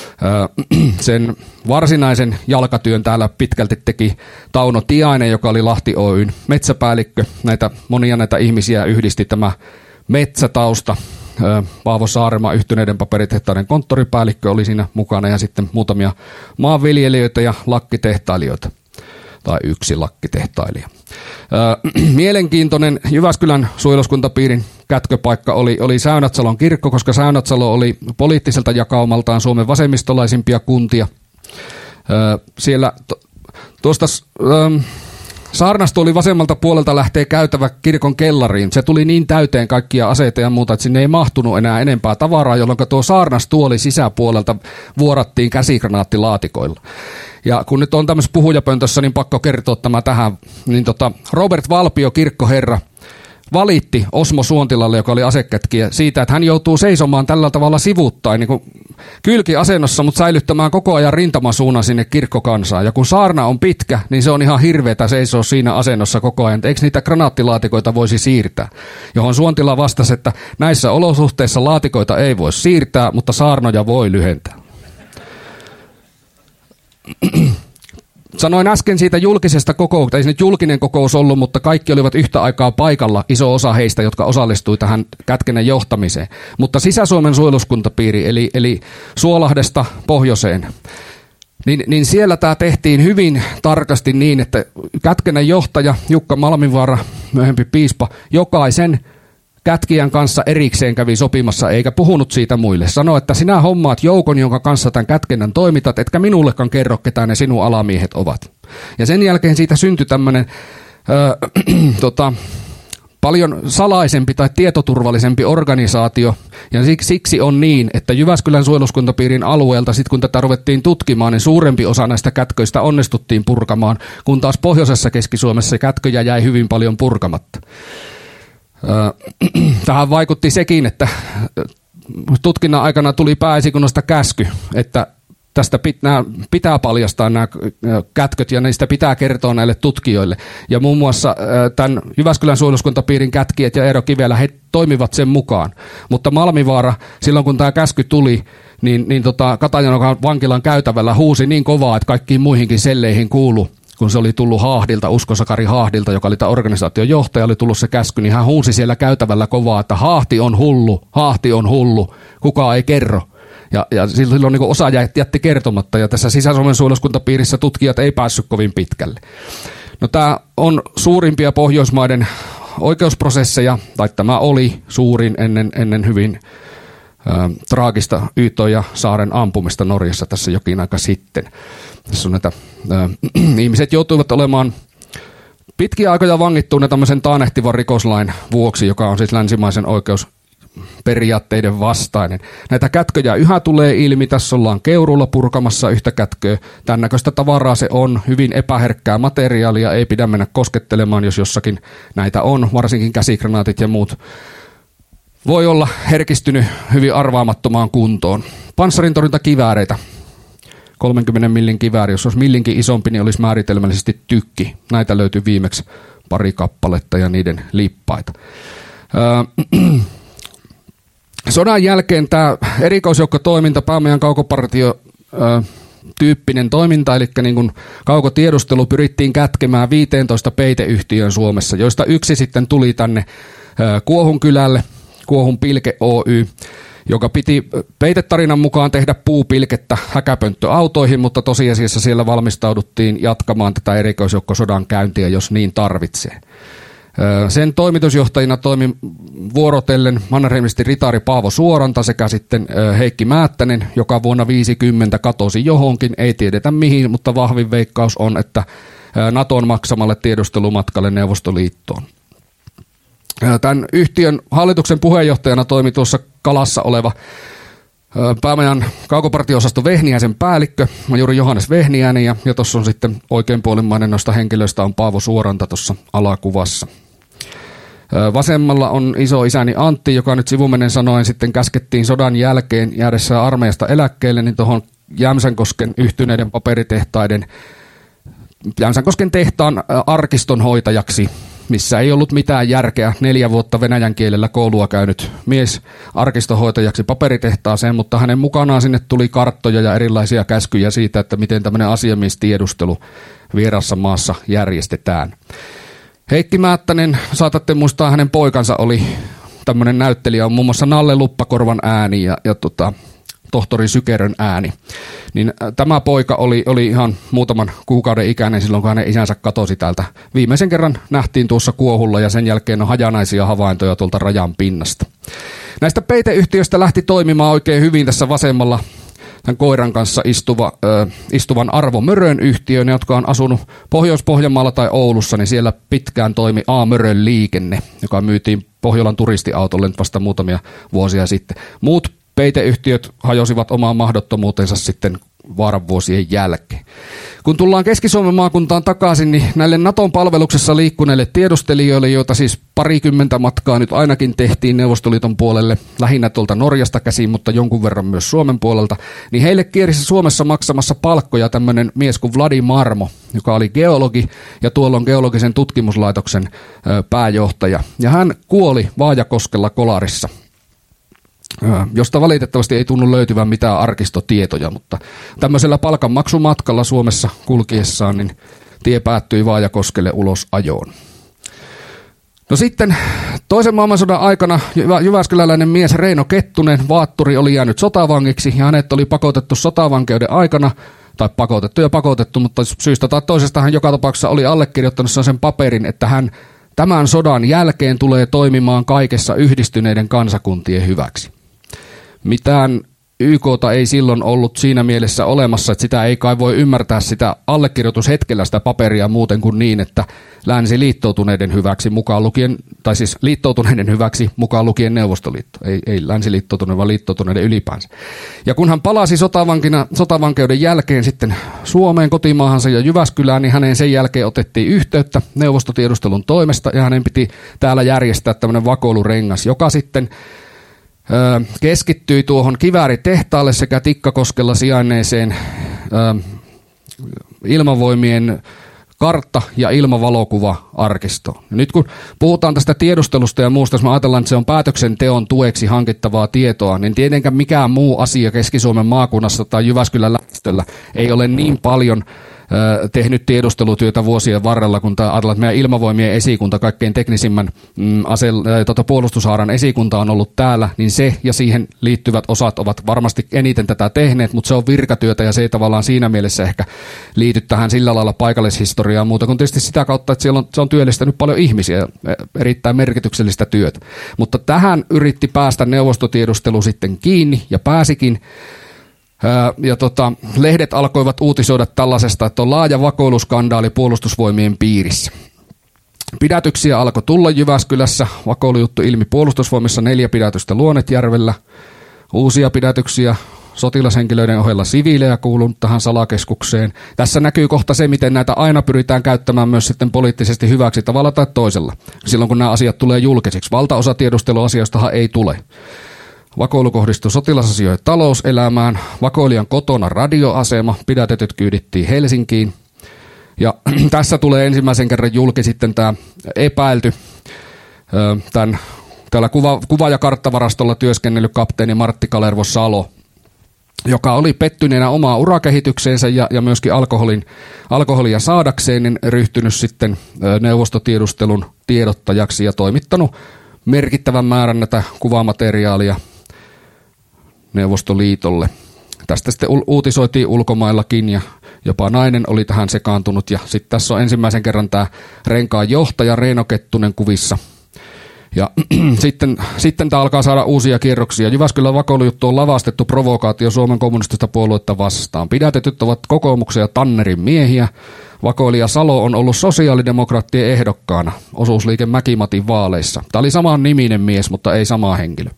C: Sen varsinaisen jalkatyön täällä pitkälti teki Tauno Tiainen, joka oli Lahti Oyn metsäpäällikkö. Näitä, monia näitä ihmisiä yhdisti tämä metsätausta. Paavo Saaremaa yhtyneiden paperitehtaiden konttoripäällikkö oli siinä mukana ja sitten muutamia maanviljelijöitä ja lakkitehtailijoita. Tai yksi lakkitehtailija. Mielenkiintoinen Jyväskylän suojeluskuntapiirin kätköpaikka oli, oli Säynätsalon kirkko, koska Säynätsalo oli poliittiselta jakaumaltaan Suomen vasemmistolaisimpia kuntia. Siellä tuosta Saarnastuoli vasemmalta puolelta lähtee käytävä kirkon kellariin. Se tuli niin täyteen kaikkia aseita ja muuta, että sinne ei mahtunut enää enempää tavaraa, jolloin tuo saarnastuoli sisäpuolelta vuorattiin käsikranaattilaatikoilla. Ja kun nyt on tämmöisessä puhujapöntössä, niin pakko kertoa tämä tähän. Niin tota, Robert Valpio, kirkkoherra, valitti Osmo Suontilalle, joka oli asekätkijä, siitä, että hän joutuu seisomaan tällä tavalla sivuttain niin kuin kylkiasennossa, mutta säilyttämään koko ajan rintamasuunnan sinne kirkkokansaan. Ja kun saarna on pitkä, niin se on ihan hirveätä seisoo siinä asennossa koko ajan. Eikö niitä granaattilaatikoita voisi siirtää? Johon Suontila vastasi, että näissä olosuhteissa laatikoita ei voi siirtää, mutta saarnoja voi lyhentää. Sanoin äsken siitä julkisesta kokouksesta, ei se nyt julkinen kokous ollut, mutta kaikki olivat yhtä aikaa paikalla, iso osa heistä, jotka osallistui tähän kätkenen johtamiseen. Mutta Sisä-Suomen suojeluskuntapiiri, eli, eli Suolahdesta pohjoiseen, niin, niin siellä tämä tehtiin hyvin tarkasti niin, että kätkenen johtaja Jukka Malmivaara, myöhempi piispa, jokaisen kätkijän kanssa erikseen kävi sopimassa eikä puhunut siitä muille. Sanoi, että sinä hommaat joukon, jonka kanssa tämän kätkennän toimitat, etkä minullekaan kerro, ketä ne sinun alamiehet ovat. Ja sen jälkeen siitä syntyi tämmöinen äh, tota, paljon salaisempi tai tietoturvallisempi organisaatio. Ja siksi on niin, että Jyväskylän suojeluskuntapiirin alueelta, sit kun tätä ruvettiin tutkimaan, niin suurempi osa näistä kätköistä onnistuttiin purkamaan, kun taas pohjoisessa Keski-Suomessa kätköjä jäi hyvin paljon purkamatta. Tähän vaikutti sekin, että tutkinnan aikana tuli pääesikunnasta käsky, että tästä pitää, pitää paljastaa nämä kätköt ja niistä pitää kertoa näille tutkijoille. Ja muun muassa tämän Jyväskylän suojeluskuntapiirin kätkijät ja Eero Kivelä, he toimivat sen mukaan. Mutta Malmivaara, silloin kun tämä käsky tuli, niin, niin tota, Katajanokan vankilan käytävällä huusi niin kovaa, että kaikkiin muihinkin selleihin kuului. Kun se oli tullut Haahdilta, Usko-Sakari Haahdilta, joka oli tämä organisaation johtaja, oli tullut se käsky, niin hän huusi siellä käytävällä kovaa, että Haahti on hullu, Haahti on hullu, kukaan ei kerro. Ja, ja silloin niin osa jätti kertomatta, ja tässä Sisä-Suomen suojeluskuntapiirissä tutkijat ei päässyt kovin pitkälle. No tämä on suurimpia Pohjoismaiden oikeusprosesseja, tai tämä oli suurin ennen, ennen hyvin ä, traagista Yytö ja Saaren ampumista Norjassa tässä jokin aika sitten. Tässä on näitä, ä, ihmiset joutuivat olemaan pitkiä aikoja vangittuneet tämmöisen taanehtivan rikoslain vuoksi, joka on siis länsimaisen oikeusperiaatteiden vastainen. Näitä kätköjä yhä tulee ilmi. Tässä ollaan Keuruulla purkamassa yhtä kätköä. Tämän näköistä tavaraa se on, hyvin epäherkkää materiaalia, ei pidä mennä koskettelemaan, jos jossakin näitä on, varsinkin käsikranaatit ja muut. Voi olla herkistynyt hyvin arvaamattomaan kuntoon. Panssarintorjuntakivääreitä. kolmenkymmenen millin kivääri, jos olisi millinkin isompi, niin olisi määritelmällisesti tykki. Näitä löytyy viimeksi pari kappaletta ja niiden lippaita. Öö, sodan jälkeen tämä erikoisjoukkotoiminta, päämajan kaukopartio öö, tyyppinen toiminta, eli niin kuin kaukotiedustelu pyrittiin kätkemään viisitoista peiteyhtiöön Suomessa, joista yksi sitten tuli tänne öö, Kuohun kylälle, Kuohun Pilke Oy, joka piti peitetarinan mukaan tehdä puupilkettä häkäpönttöautoihin, mutta tosiasiassa siellä valmistauduttiin jatkamaan tätä erikoisjoukkosodan käyntiä, jos niin tarvitsee. Sen toimitusjohtajina toimi vuorotellen mannerheimisti ritaari Paavo Suoranta sekä sitten Heikki Määttänen, joka vuonna viisikymmentä katosi johonkin, ei tiedetä mihin, mutta vahvin veikkaus on, että Naton maksamalle tiedustelumatkalle Neuvostoliittoon. Tämän yhtiön hallituksen puheenjohtajana toimi tuossa Kalassa oleva päämajan kaukopartio-osasto Vehniäisen päällikkö, majuri Johannes Vehniäinen, ja, ja tuossa on sitten oikeinpuolimmainen noista henkilöistä on Paavo Suoranta tuossa alakuvassa. Vasemmalla on iso isäni Antti, joka nyt sivumennen sanoen sitten käskettiin sodan jälkeen jäädessään armeijasta eläkkeelle, niin tuohon Jämsänkosken yhtyneiden paperitehtaiden, Jämsänkosken tehtaan arkistonhoitajaksi, missä ei ollut mitään järkeä. Neljä vuotta venäjän kielellä koulua käynyt mies arkistonhoitajaksi paperitehtaaseen, mutta hänen mukanaan sinne tuli karttoja ja erilaisia käskyjä siitä, että miten tämmöinen asiamiestiedustelu vierassa maassa järjestetään. Heikki Määttänen, saatatte muistaa, hänen poikansa oli tämmöinen näyttelijä, on muun muassa Nalle Luppakorvan ääni ja, ja tota, tohtori Sykerön ääni. Niin tämä poika oli, oli ihan muutaman kuukauden ikäinen silloin, kun hänen isänsä katosi täältä. Viimeisen kerran nähtiin tuossa Kuohulla ja sen jälkeen on hajanaisia havaintoja tuolta rajan pinnasta. Näistä peiteyhtiöistä lähti toimimaan oikein hyvin tässä vasemmalla tämän koiran kanssa istuva, äh, istuvan Arvo Mörön yhtiön, jotka on asunut Pohjois-Pohjanmaalla tai Oulussa, niin siellä pitkään toimi A. Mörön liikenne, joka myytiin Pohjolan turistiautolle vasta muutamia vuosia sitten. Muut peiteyhtiöt hajosivat omaan mahdottomuutensa sitten vaaran vuosien jälkeen. Kun tullaan Keski-Suomen maakuntaan takaisin, niin näille Naton palveluksessa liikkuneille tiedustelijoille, joita siis parikymmentä matkaa nyt ainakin tehtiin Neuvostoliiton puolelle, lähinnä tuolta Norjasta käsin, mutta jonkun verran myös Suomen puolelta, niin heille kierisi Suomessa maksamassa palkkoja tämmöinen mies kuin Vladi Marmo, joka oli geologi ja tuolloin geologisen tutkimuslaitoksen pääjohtaja. Ja hän kuoli Vaajakoskella Kolarissa, josta valitettavasti ei tunnu löytyvän mitään arkistotietoja, mutta tämmöisellä palkanmaksumatkalla Suomessa kulkiessaan niin tie päättyi Vaajakoskelle ulos ajoon. No sitten toisen maailmansodan aikana jyväskyläläinen mies Reino Kettunen, vaatturi, oli jäänyt sotavangiksi ja hänet oli pakotettu sotavankeuden aikana, tai pakotettu ja pakotettu, mutta syystä tai toisesta hän joka tapauksessa oli allekirjoittanut sen paperin, että hän tämän sodan jälkeen tulee toimimaan kaikessa yhdistyneiden kansakuntien hyväksi. Mitään Y K:ta ei silloin ollut siinä mielessä olemassa, että sitä ei kai voi ymmärtää sitä allekirjoitushetkellä sitä paperia muuten kuin niin, että länsi liittoutuneiden hyväksi mukaan lukien, tai siis liittoutuneiden hyväksi mukaan lukien Neuvostoliitto, ei, ei länsi liittoutuneiden, vaan liittoutuneiden ylipäänsä. Ja kun hän palasi sotavankina, sotavankeuden jälkeen sitten Suomeen, kotimaahansa ja Jyväskylään, niin hänen sen jälkeen otettiin yhteyttä neuvostotiedustelun toimesta ja hänen piti täällä järjestää tämmöinen vakoilurengas, joka sitten keskittyi tuohon kivääritehtaalle sekä Tikkakoskella sijainneeseen ilmavoimien kartta- ja ilmavalokuva-arkisto. Nyt kun puhutaan tästä tiedustelusta ja muusta, jos me ajatellaan, että se on päätöksenteon tueksi hankittavaa tietoa, niin tietenkään mikään muu asia Keski-Suomen maakunnassa tai Jyväskylän lähistöllä ei ole niin paljon tehnyt tiedustelutyötä vuosien varrella, kun ajatellaan, että meidän ilmavoimien esikunta, kaikkein teknisimmän mm, ase, tota, puolustushaaran esikunta on ollut täällä, niin se ja siihen liittyvät osat ovat varmasti eniten tätä tehneet, mutta se on virkatyötä ja se ei tavallaan siinä mielessä ehkä liity tähän sillä lailla paikallishistoriaan muuta kuin tietysti sitä kautta, että siellä on, se on työllistänyt paljon ihmisiä, erittäin merkityksellistä työtä. Mutta tähän yritti päästä neuvostotiedustelu sitten kiinni ja pääsikin. Ja tota, lehdet alkoivat uutisoida tällaisesta, että on laaja vakoiluskandaali puolustusvoimien piirissä. Pidätyksiä alkoi tulla Jyväskylässä, vakoilujuttu ilmi puolustusvoimissa, neljä pidätystä Luonetjärvellä, uusia pidätyksiä sotilashenkilöiden ohella siviilejä kuulunut tähän salakeskukseen. Tässä näkyy kohta se, miten näitä aina pyritään käyttämään myös sitten poliittisesti hyväksi tavalla tai toisella, silloin kun nämä asiat tulee julkisiksi. Valtaosa tiedusteluasioistahan ei tule. Vakoilu kohdistui sotilasasioihin talouselämään, vakoilijan kotona radioasema, pidätetyt kyydittiin Helsinkiin. Ja tässä tulee ensimmäisen kerran julki sitten tämä epäilty, tämän, täällä kuva, kuva- ja karttavarastolla työskennellyt kapteeni Martti Kalervo Salo, joka oli pettyneenä omaa urakehitykseensä ja, ja myöskin alkoholin, alkoholia saadakseen, niin ryhtynyt sitten neuvostotiedustelun tiedottajaksi ja toimittanut merkittävän määrän näitä kuvamateriaalia Neuvostoliitolle. Tästä sitten uutisoitiin ulkomaillakin ja jopa nainen oli tähän sekaantunut. Ja sitten tässä on ensimmäisen kerran tämä renkaan johtaja Reino Kettunen kuvissa. Ja sitten, sitten tämä alkaa saada uusia kierroksia. Jyväskylän vakoilujuttu on lavastettu provokaatio Suomen kommunistista puoluetta vastaan. Pidätetyt ovat kokoomuksen ja Tannerin miehiä. Vakoilija Salo on ollut sosiaalidemokraattien ehdokkaana osuusliike Mäkimatin vaaleissa. Tämä oli saman niminen mies, mutta ei sama henkilö.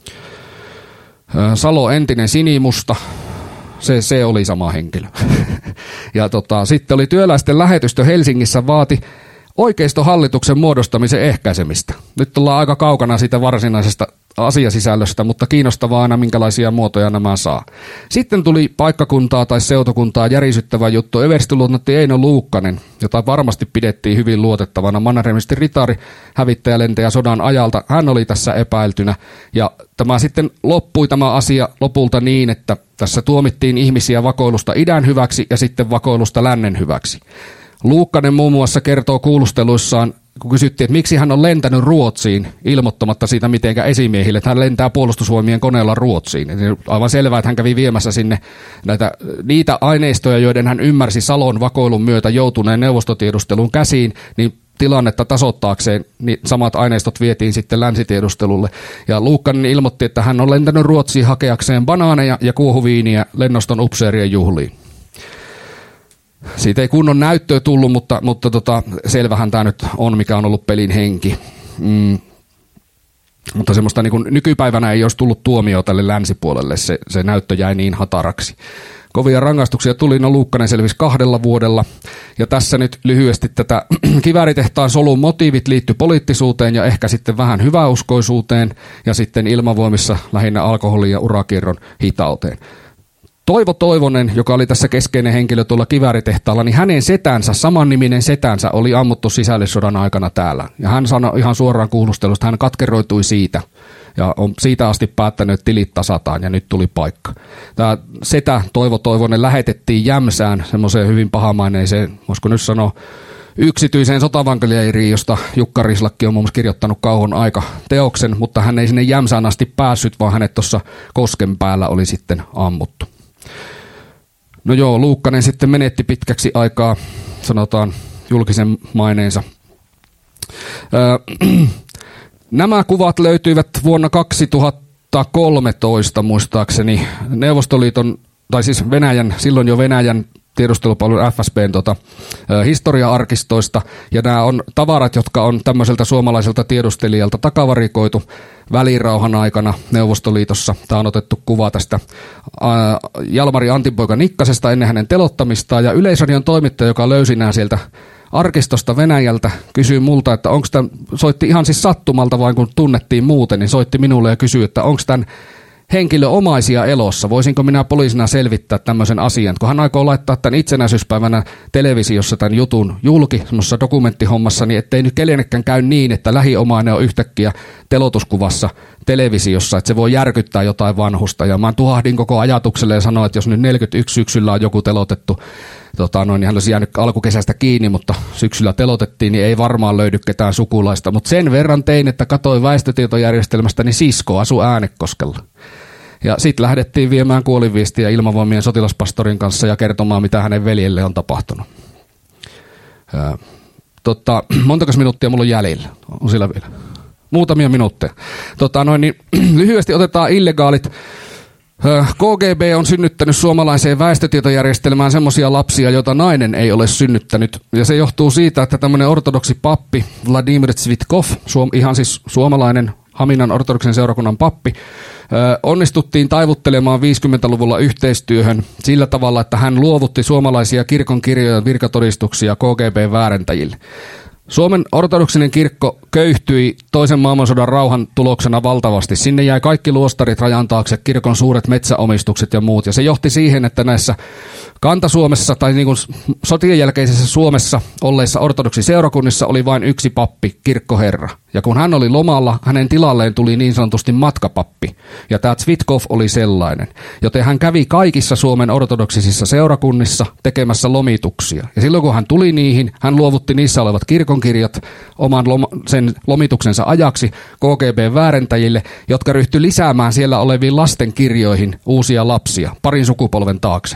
C: Salo entinen sinimusta, se, se oli sama henkilö. Ja tota, sitten oli työläisten lähetystö Helsingissä vaati oikeistohallituksen muodostamisen ehkäisemistä. Nyt ollaan aika kaukana siitä varsinaisesta asiasisällöstä, mutta kiinnostavaa aina, minkälaisia muotoja nämä saa. Sitten tuli paikkakuntaa tai seutokuntaa järisyttävä juttu. Everstiluutnantti Eino Luukkanen, jota varmasti pidettiin hyvin luotettavana. Mannerheimistin ritaari, hävittäjälentäjä sodan ajalta. Hän oli tässä epäiltynä. Ja tämä sitten loppui tämä asia lopulta niin, että tässä tuomittiin ihmisiä vakoilusta idän hyväksi ja sitten vakoilusta lännen hyväksi. Luukkanen muun muassa kertoo kuulusteluissaan, kun kysyttiin, että miksi hän on lentänyt Ruotsiin ilmoittamatta siitä mitenkä esimiehille, että hän lentää puolustusvoimien koneella Ruotsiin. Aivan selvää, että hän kävi viemässä sinne näitä, niitä aineistoja, joiden hän ymmärsi Salon vakoilun myötä joutuneen neuvostotiedustelun käsiin, niin tilannetta tasoittaakseen, niin samat aineistot vietiin sitten länsitiedustelulle. Ja Luukkanen ilmoitti, että hän on lentänyt Ruotsiin hakeakseen banaaneja ja kuohuviiniä lennoston upseerien juhliin. Siitä ei kunnon näyttöä tullut, mutta, mutta tota, selvähän tämä nyt on, mikä on ollut pelin henki. Mm. Mutta semmoista niin kuin nykypäivänä ei olisi tullut tuomio tälle länsipuolelle, se, se näyttö jäi niin hataraksi. Kovia rangaistuksia tuli, no Luukkanen selvisi kahdella vuodella. Ja tässä nyt lyhyesti tätä kivääritehtaan solun motiivit liittyi poliittisuuteen ja ehkä sitten vähän hyväuskoisuuteen ja sitten ilmavoimissa lähinnä alkoholin ja urakierron hitauteen. Toivo Toivonen, joka oli tässä keskeinen henkilö tuolla kivääritehtaalla, niin hänen setänsä, samanniminen setänsä, oli ammuttu sisällissodan aikana täällä. Ja hän sanoi ihan suoraan kuulustelusta, hän katkeroitui siitä ja on siitä asti päättänyt, että tilit tasataan ja nyt tuli paikka. Tämä setä Toivo Toivonen lähetettiin Jämsään, semmoiseen hyvin pahamaineiseen, voisiko nyt sanoa, yksityiseen sotavankilieriin, josta Jukka Rislakki on muun muassa kirjoittanut Kauhon aika teoksen, mutta hän ei sinne Jämsään asti päässyt, vaan hänet tuossa kosken päällä oli sitten ammuttu. No joo, Luukkanen sitten menetti pitkäksi aikaa, sanotaan, julkisen maineensa. Öö, nämä kuvat löytyivät vuonna kaksituhattakolmetoista muistaakseni Neuvostoliiton, tai siis Venäjän, silloin jo Venäjän tiedustelupalvelun F S B:n tota, historia-arkistoista, ja nämä on tavarat, jotka on tämmöiseltä suomalaiselta tiedustelijalta takavarikoitu välirauhan aikana Neuvostoliitossa. Tämä on otettu kuva tästä ää, Jalmari Antinpoika Nikkasesta ennen hänen telottamistaan, ja Yleisradion toimittaja, joka löysi nämä sieltä arkistosta Venäjältä, kysyi multa, että onko tämän, soitti ihan siis sattumalta vain kun tunnettiin muuten, niin soitti minulle ja kysyi, että onko tämän henkilö omaisia elossa, voisinko minä poliisina selvittää tämmöisen asian, kun hän aikoo laittaa tämän itsenäisyyspäivänä televisiossa tämän jutun julki, semmoisessa dokumenttihommassa, niin ettei nyt kenellekään käy niin, että lähiomainen on yhtäkkiä telotuskuvassa televisiossa, että se voi järkyttää jotain vanhusta, ja mä tuhahdin koko ajatukselle ja sanoin, että jos nyt neljäkymmentäyksi syksyllä on joku telotettu, tota, noin, niin hän olisi jäänyt alkukesästä kiinni, mutta syksyllä telotettiin, niin ei varmaan löydy ketään sukulaista, mutta sen verran tein, että katsoin väestötietojärjestelmästä, niin sisko asui Äänekoskella. Ja sitten lähdettiin viemään kuolinviestiä Ilmavoimien sotilaspastorin kanssa ja kertomaan, mitä hänen veljelle on tapahtunut. Ää, tota, montakos minuuttia mulla on jäljellä? On sillä vielä? Muutamia minuutteja. Tota, noin, niin, lyhyesti otetaan illegaalit. K G B on synnyttänyt suomalaiseen väestötietojärjestelmään semmoisia lapsia, joita nainen ei ole synnyttänyt. Ja se johtuu siitä, että tämmöinen ortodoksi pappi Vladimir Zvitkov, suom, ihan siis suomalainen Haminan ortodoksen seurakunnan pappi, onnistuttiin taivuttelemaan viisikymmentäluvulla yhteistyöhön sillä tavalla, että hän luovutti suomalaisia kirkon kirjoja ja virkatodistuksia K G B:n väärentäjille. Suomen ortodoksinen kirkko köyhtyi toisen maailmansodan rauhan tuloksena valtavasti. Sinne jäi kaikki luostarit rajan taakse, kirkon suuret metsäomistukset ja muut. Ja se johti siihen, että näissä Kanta-Suomessa tai niin kuin sotien jälkeisessä Suomessa olleissa ortodoksiseurakunnissa oli vain yksi pappi, kirkkoherra. Ja kun hän oli lomalla, hänen tilalleen tuli niin sanotusti matkapappi. Ja tämä Zvitkov oli sellainen. Joten hän kävi kaikissa Suomen ortodoksisissa seurakunnissa tekemässä lomituksia. Ja silloin kun hän tuli niihin, hän luovutti niissä olevat kirkonkirjat oman loma, sen lomituksensa ajaksi K G B:n väärentäjille, jotka ryhtyi lisäämään siellä oleviin lasten kirjoihin uusia lapsia parin sukupolven taakse.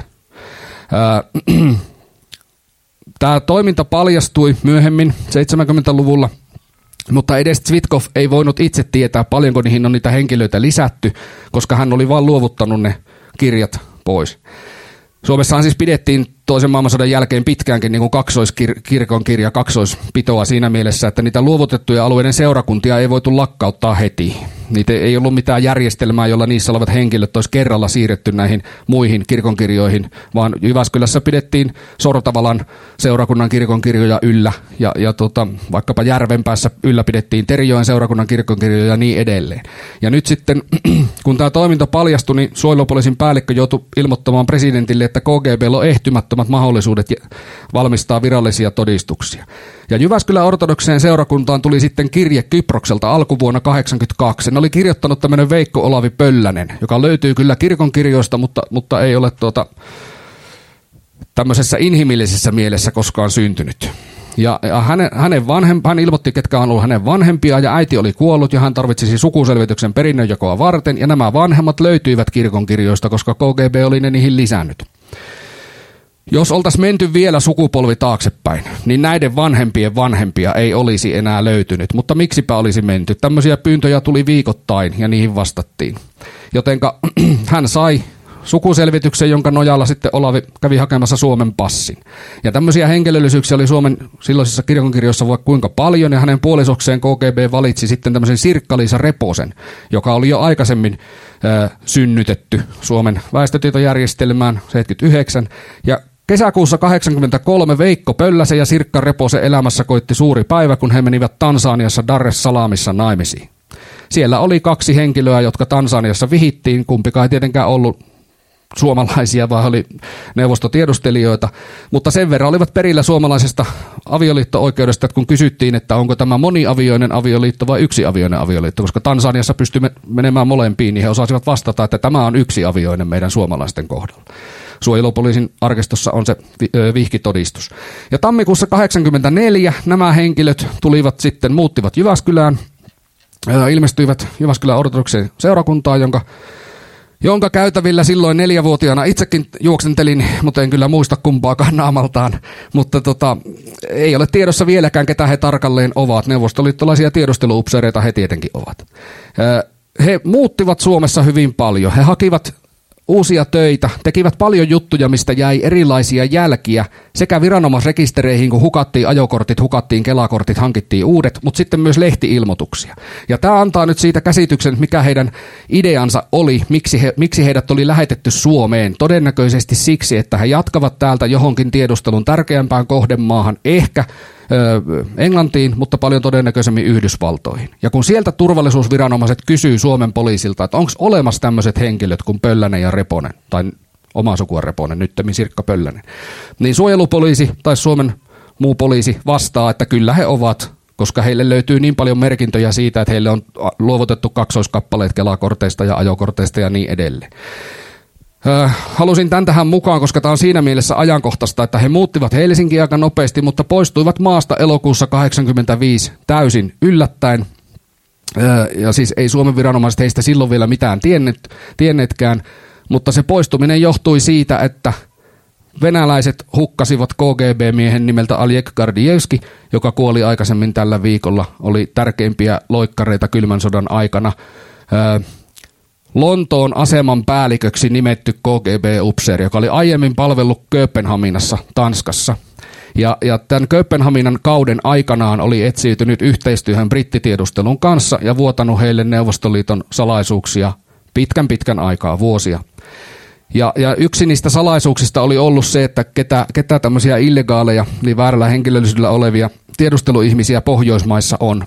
C: Tämä toiminta paljastui myöhemmin seitsemänkymmentäluvulla, mutta edes Zvitkov ei voinut itse tietää, paljonko niihin on niitä henkilöitä lisätty, koska hän oli vain luovuttanut ne kirjat pois. Suomessahan siis pidettiin toisen maailmansodan jälkeen pitkäänkin niin kuin kaksoiskirkon kirja, kaksoispitoa siinä mielessä, että niitä luovutettuja alueiden seurakuntia ei voitu lakkauttaa heti. Niitä ei ollut mitään järjestelmää, jolla niissä olevat henkilöt olisi kerralla siirretty näihin muihin kirkonkirjoihin, vaan Jyväskylässä pidettiin Sortavalan seurakunnan kirkonkirjoja yllä, ja, ja tota, vaikkapa Järvenpäässä yllä pidettiin Terijoen seurakunnan kirkonkirjoja ja niin edelleen. Ja nyt sitten, kun tämä toiminta paljastui, niin suojelupoliisin päällikkö joutui ilmoittamaan presidentille, että K G B:llä on ehtymättömät mahdollisuudet valmistaa virallisia todistuksia. Ja Jyväskylän ortodokseen seurakuntaan tuli sitten kirje Kyprokselta alkuvuonna kahdeksankymmentäkaksi. Ne oli kirjoittanut tämmöinen Veikko Olavi Pöllänen, joka löytyy kyllä kirkonkirjoista, mutta, mutta ei ole tuota, tämmöisessä inhimillisessä mielessä koskaan syntynyt. Ja, ja hänen, hänen vanhemp, hän ilmoitti, ketkä on ollut hänen vanhempia, ja äiti oli kuollut, ja hän tarvitsisi sukuselvityksen perinnönjakoa varten, ja nämä vanhemmat löytyivät kirkonkirjoista, koska K G B oli ne niihin lisännyt. Jos oltaisiin menty vielä sukupolvi taaksepäin, niin näiden vanhempien vanhempia ei olisi enää löytynyt. Mutta miksipä olisi menty? Tämmöisiä pyyntöjä tuli viikoittain ja niihin vastattiin. Jotenka hän sai sukuselvityksen, jonka nojalla sitten Olavi kävi hakemassa Suomen passin. Ja tämmöisiä henkilöllisyyksiä oli Suomen silloisissa kirkonkirjoissa vaikka kuinka paljon, ja hänen puolisokseen K G B valitsi sitten tämmöisen Sirkka-Liisa Reposen, joka oli jo aikaisemmin äh, synnytetty Suomen väestötietojärjestelmään seitsemänkymmentäyhdeksän, ja kesäkuussa kahdeksankymmentäkolme Veikko Pölläsen ja Sirkka Reposen elämässä koitti suuri päivä, kun he menivät Tansaniassa Dar es Salaamissa naimisiin. Siellä oli kaksi henkilöä, jotka Tansaniassa vihittiin, kumpikaan ei tietenkään ollut suomalaisia, vaan oli neuvostotiedustelijoita, mutta sen verran olivat perillä suomalaisesta avioliitto-oikeudesta, että kun kysyttiin, että onko tämä moniavioinen avioliitto vai yksiavioinen avioliitto, koska Tansaniassa pystyi menemään molempiin, niin he osasivat vastata, että tämä on yksiavioinen meidän suomalaisten kohdalla. Suojelupoliisin arkistossa on se vihkitodistus. Ja tammikuussa kahdeksankymmentäneljä nämä henkilöt tulivat sitten, muuttivat Jyväskylään, ilmestyivät Jyväskylän ortodokseen seurakuntaan, jonka jonka käytävillä silloin neljävuotiaana itsekin juoksentelin, mutta en kyllä muista kumpaakaan naamaltaan, mutta tota, ei ole tiedossa vieläkään, ketä he tarkalleen ovat. Neuvostoliittolaisia tiedusteluupseereita he tietenkin ovat. He muuttivat Suomessa hyvin paljon. He hakivat uusia töitä, tekivät paljon juttuja, mistä jäi erilaisia jälkiä sekä viranomaisrekistereihin, kun hukattiin ajokortit, hukattiin kelakortit, hankittiin uudet, mutta sitten myös lehti-ilmoituksia. Ja tämä antaa nyt siitä käsityksen, mikä heidän ideansa oli, miksi, he, miksi heidät oli lähetetty Suomeen. Todennäköisesti siksi, että he jatkavat täältä johonkin tiedustelun tärkeämpään kohdemaahan, ehkä ö, Englantiin, mutta paljon todennäköisemmin Yhdysvaltoihin. Ja kun sieltä turvallisuusviranomaiset kysyy Suomen poliisilta, että onko olemassa tämmöiset henkilöt kuin Pöllänen ja Reponen, tai oma sukua Reponen, nyttemmin Sirkka Pöllänen, niin suojelupoliisi tai Suomen muu poliisi vastaa, että kyllä he ovat, koska heille löytyy niin paljon merkintöjä siitä, että heille on luovutettu kaksoiskappaleet kelakorteista ja ajokorteista ja niin edelleen. Ö, halusin tämän tähän mukaan, koska tämä on siinä mielessä ajankohtaista, että he muuttivat Helsinkiin aika nopeasti, mutta poistuivat maasta elokuussa kahdeksankymmentäviisi täysin yllättäen. Ö, ja siis ei Suomen viranomaiset heistä silloin vielä mitään tienneet, tienneetkään, mutta se poistuminen johtui siitä, että venäläiset hukkasivat K G B-miehen nimeltä Oleg Gordievski, joka kuoli aikaisemmin tällä viikolla, oli tärkeimpiä loikkareita kylmän sodan aikana. Ö, Lontoon aseman päälliköksi nimetty K G B-upseeri, joka oli aiemmin palvellut Kööpenhaminassa, Tanskassa. Ja, ja tämän Kööpenhaminan kauden aikanaan oli etsiytynyt yhteistyöhön brittitiedustelun kanssa ja vuotanut heille Neuvostoliiton salaisuuksia pitkän pitkän aikaa, vuosia. Ja, ja yksi niistä salaisuuksista oli ollut se, että ketä, ketä tämmöisiä illegaaleja, eli väärällä henkilöllisyydellä olevia tiedusteluihmisiä Pohjoismaissa on.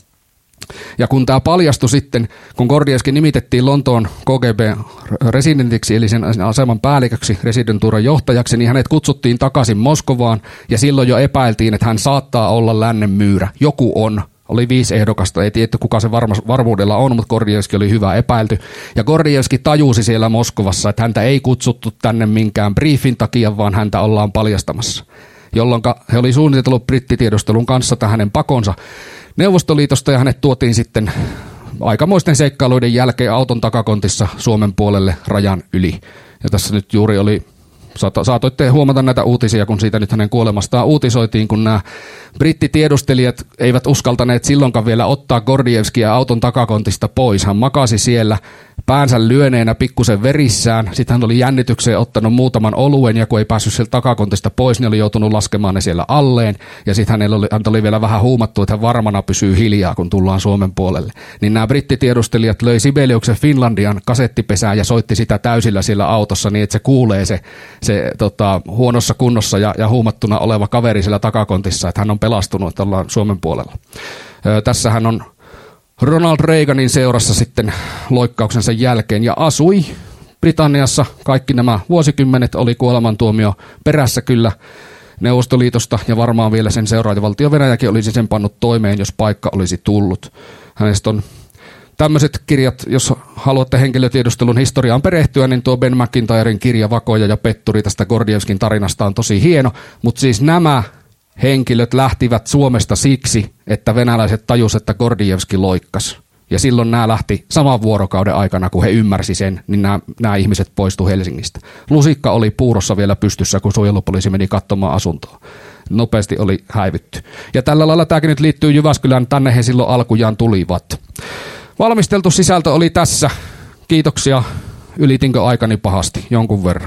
C: Ja kun tämä paljastui sitten, kun Gordievski nimitettiin Lontoon K G B-residentiksi, eli sen aseman päälliköksi, residentuuran johtajaksi, niin hänet kutsuttiin takaisin Moskovaan, ja silloin jo epäiltiin, että hän saattaa olla lännen myyrä. Joku on. Oli viisi ehdokasta, ei tiedetty kuka se varma, varmuudella on, mutta Gordievski oli hyvä epäilty. Ja Gordievski tajusi siellä Moskovassa, että häntä ei kutsuttu tänne minkään briefin takia, vaan häntä ollaan paljastamassa. Jolloin he oli suunnitellut brittitiedustelun kanssa tähän hänen pakonsa Neuvostoliitosta, ja hänet tuotiin sitten aikamoisten seikkailuiden jälkeen auton takakontissa Suomen puolelle rajan yli. Ja tässä nyt juuri oli, saatoitte huomata näitä uutisia, kun siitä nyt hänen kuolemastaan uutisoitiin, kun nämä brittitiedustelijat eivät uskaltaneet silloinkaan vielä ottaa Gordievskia auton takakontista pois. Hän makasi siellä päänsä lyöneenä pikkusen verissään. Sitten hän oli jännitykseen ottanut muutaman oluen, ja kun ei päässyt sieltä takakontista pois, niin oli joutunut laskemaan ne siellä alleen. Ja sitten hänellä oli, häntä oli vielä vähän huumattu, että hän varmana pysyy hiljaa, kun tullaan Suomen puolelle. Niin nämä brittitiedustelijat löi Sibeliuksen Finlandian kasettipesään ja soitti sitä täysillä siellä autossa niin, että se kuulee se, se tota, huonossa kunnossa ja, ja huumattuna oleva kaveri siellä takakontissa, että hän on pelastunut, että ollaan Suomen puolella. Öö, tässä hän on Ronald Reaganin seurassa sitten loikkauksensa jälkeen ja asui Britanniassa. Kaikki nämä vuosikymmenet oli kuolemantuomio perässä kyllä Neuvostoliitosta, ja varmaan vielä sen seuraajavaltio Venäjäkin olisi sen pannut toimeen, jos paikka olisi tullut. Hänestä on tämmöiset kirjat, jos haluatte henkilötiedustelun historiaan perehtyä, niin tuo Ben McIntyren kirja Vakoja ja petturi tästä Gordievskin tarinasta on tosi hieno, mutta siis nämä henkilöt lähtivät Suomesta siksi, että venäläiset tajusivat, että Gordievski loikkas. Ja silloin nämä lähti saman vuorokauden aikana, kun he ymmärsi sen, niin nämä, nämä ihmiset poistu Helsingistä. Lusikka oli puurossa vielä pystyssä, kun suojelupoliisi meni katsomaan asuntoa. Nopeasti oli häivytty. Ja tällä lailla tämäkin nyt liittyy Jyväskylään, tänne he silloin alkujaan tulivat. Valmisteltu sisältö oli tässä. Kiitoksia. Ylitinkö aikani pahasti? Jonkun verran.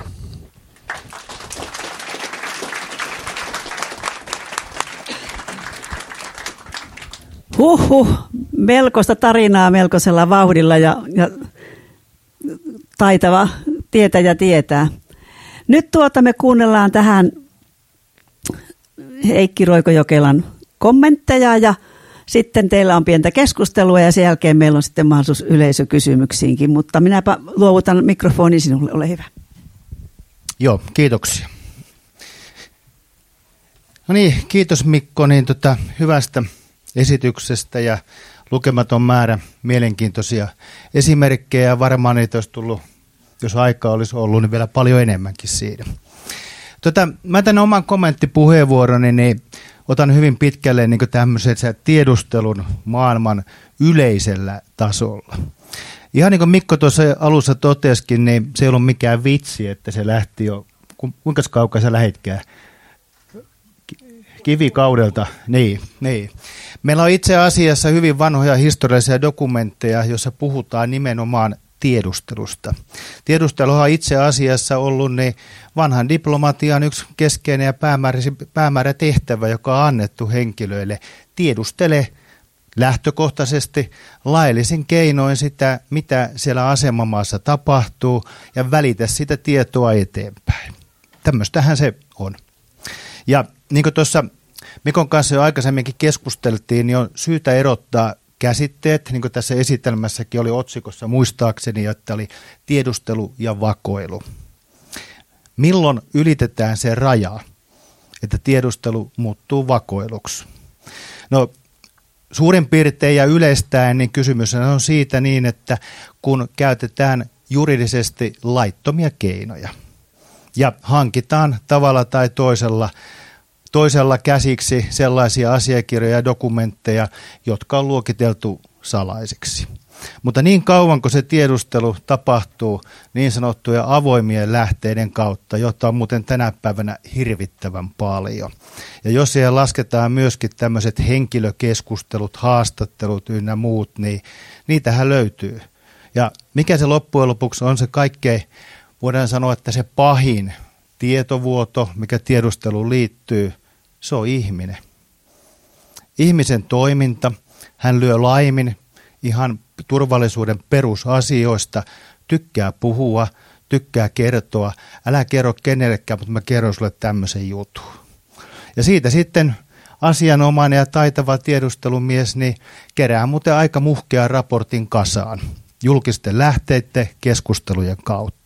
A: Huhhuh, melkoista tarinaa melkoisella vauhdilla ja, ja taitava tietäjä tietää. Nyt tuota me kuunnellaan tähän Heikki Roiko-Jokelan kommentteja ja sitten teillä on pientä keskustelua ja sen jälkeen meillä on sitten mahdollisuus yleisökysymyksiinkin, mutta minäpä luovutan mikrofonin sinulle, ole hyvä.
D: Joo, kiitoksia. No niin, kiitos Mikko niin tota, hyvästä esityksestä ja lukematon määrä mielenkiintoisia esimerkkejä ja varmaan niitä olisi tullut, jos aikaa olisi ollut, niin vielä paljon enemmänkin siitä. Tota, mä tämän oman kommenttipuheenvuoroni niin otan hyvin pitkälle niin tämmöisen tiedustelun maailman yleisellä tasolla. Ihan niin kuin Mikko tuossa alussa totesikin, niin se ei ollut mikään vitsi, että se lähti jo, kuinka kaukaa sä lähitkään? Kivikaudelta, niin, niin. Meillä on itse asiassa hyvin vanhoja historiallisia dokumentteja, joissa puhutaan nimenomaan tiedustelusta. Tiedusteluhan on itse asiassa ollut niin vanhan diplomatian yksi keskeinen ja päämäärä, päämäärä tehtävä, joka on annettu henkilöille. Tiedustele lähtökohtaisesti laillisin keinoin sitä, mitä siellä asemamaassa tapahtuu, ja välitä sitä tietoa eteenpäin. Tämmöistähän se on. Ja niin kuin tuossa Mikon kanssa jo aikaisemminkin keskusteltiin, niin on syytä erottaa käsitteet, niin kuin tässä esitelmässäkin oli otsikossa muistaakseni, että oli tiedustelu ja vakoilu. Milloin ylitetään se raja, että tiedustelu muuttuu vakoiluksi? No suurin piirtein ja yleistäen niin kysymys on siitä niin, että kun käytetään juridisesti laittomia keinoja ja hankitaan tavalla tai toisella toisella käsiksi sellaisia asiakirjoja ja dokumentteja, jotka on luokiteltu salaisiksi. Mutta niin kauan kuin se tiedustelu tapahtuu niin sanottuja avoimien lähteiden kautta, jota on muuten tänä päivänä hirvittävän paljon. Ja jos siihen lasketaan myöskin tämmöiset henkilökeskustelut, haastattelut ynnä muut, niin niitähän löytyy. Ja mikä se loppujen lopuksi on se kaikkein, voidaan sanoa, että se pahin tietovuoto, mikä tiedusteluun liittyy, se on ihminen. Ihmisen toiminta, hän lyö laimin ihan turvallisuuden perusasioista, tykkää puhua, tykkää kertoa. Älä kerro kenellekään, mutta mä kerron sulle tämmöisen jutun. Ja siitä sitten asianomainen ja taitava tiedustelumies niin kerää muuten aika muhkean raportin kasaan julkisten lähteiden keskustelujen kautta.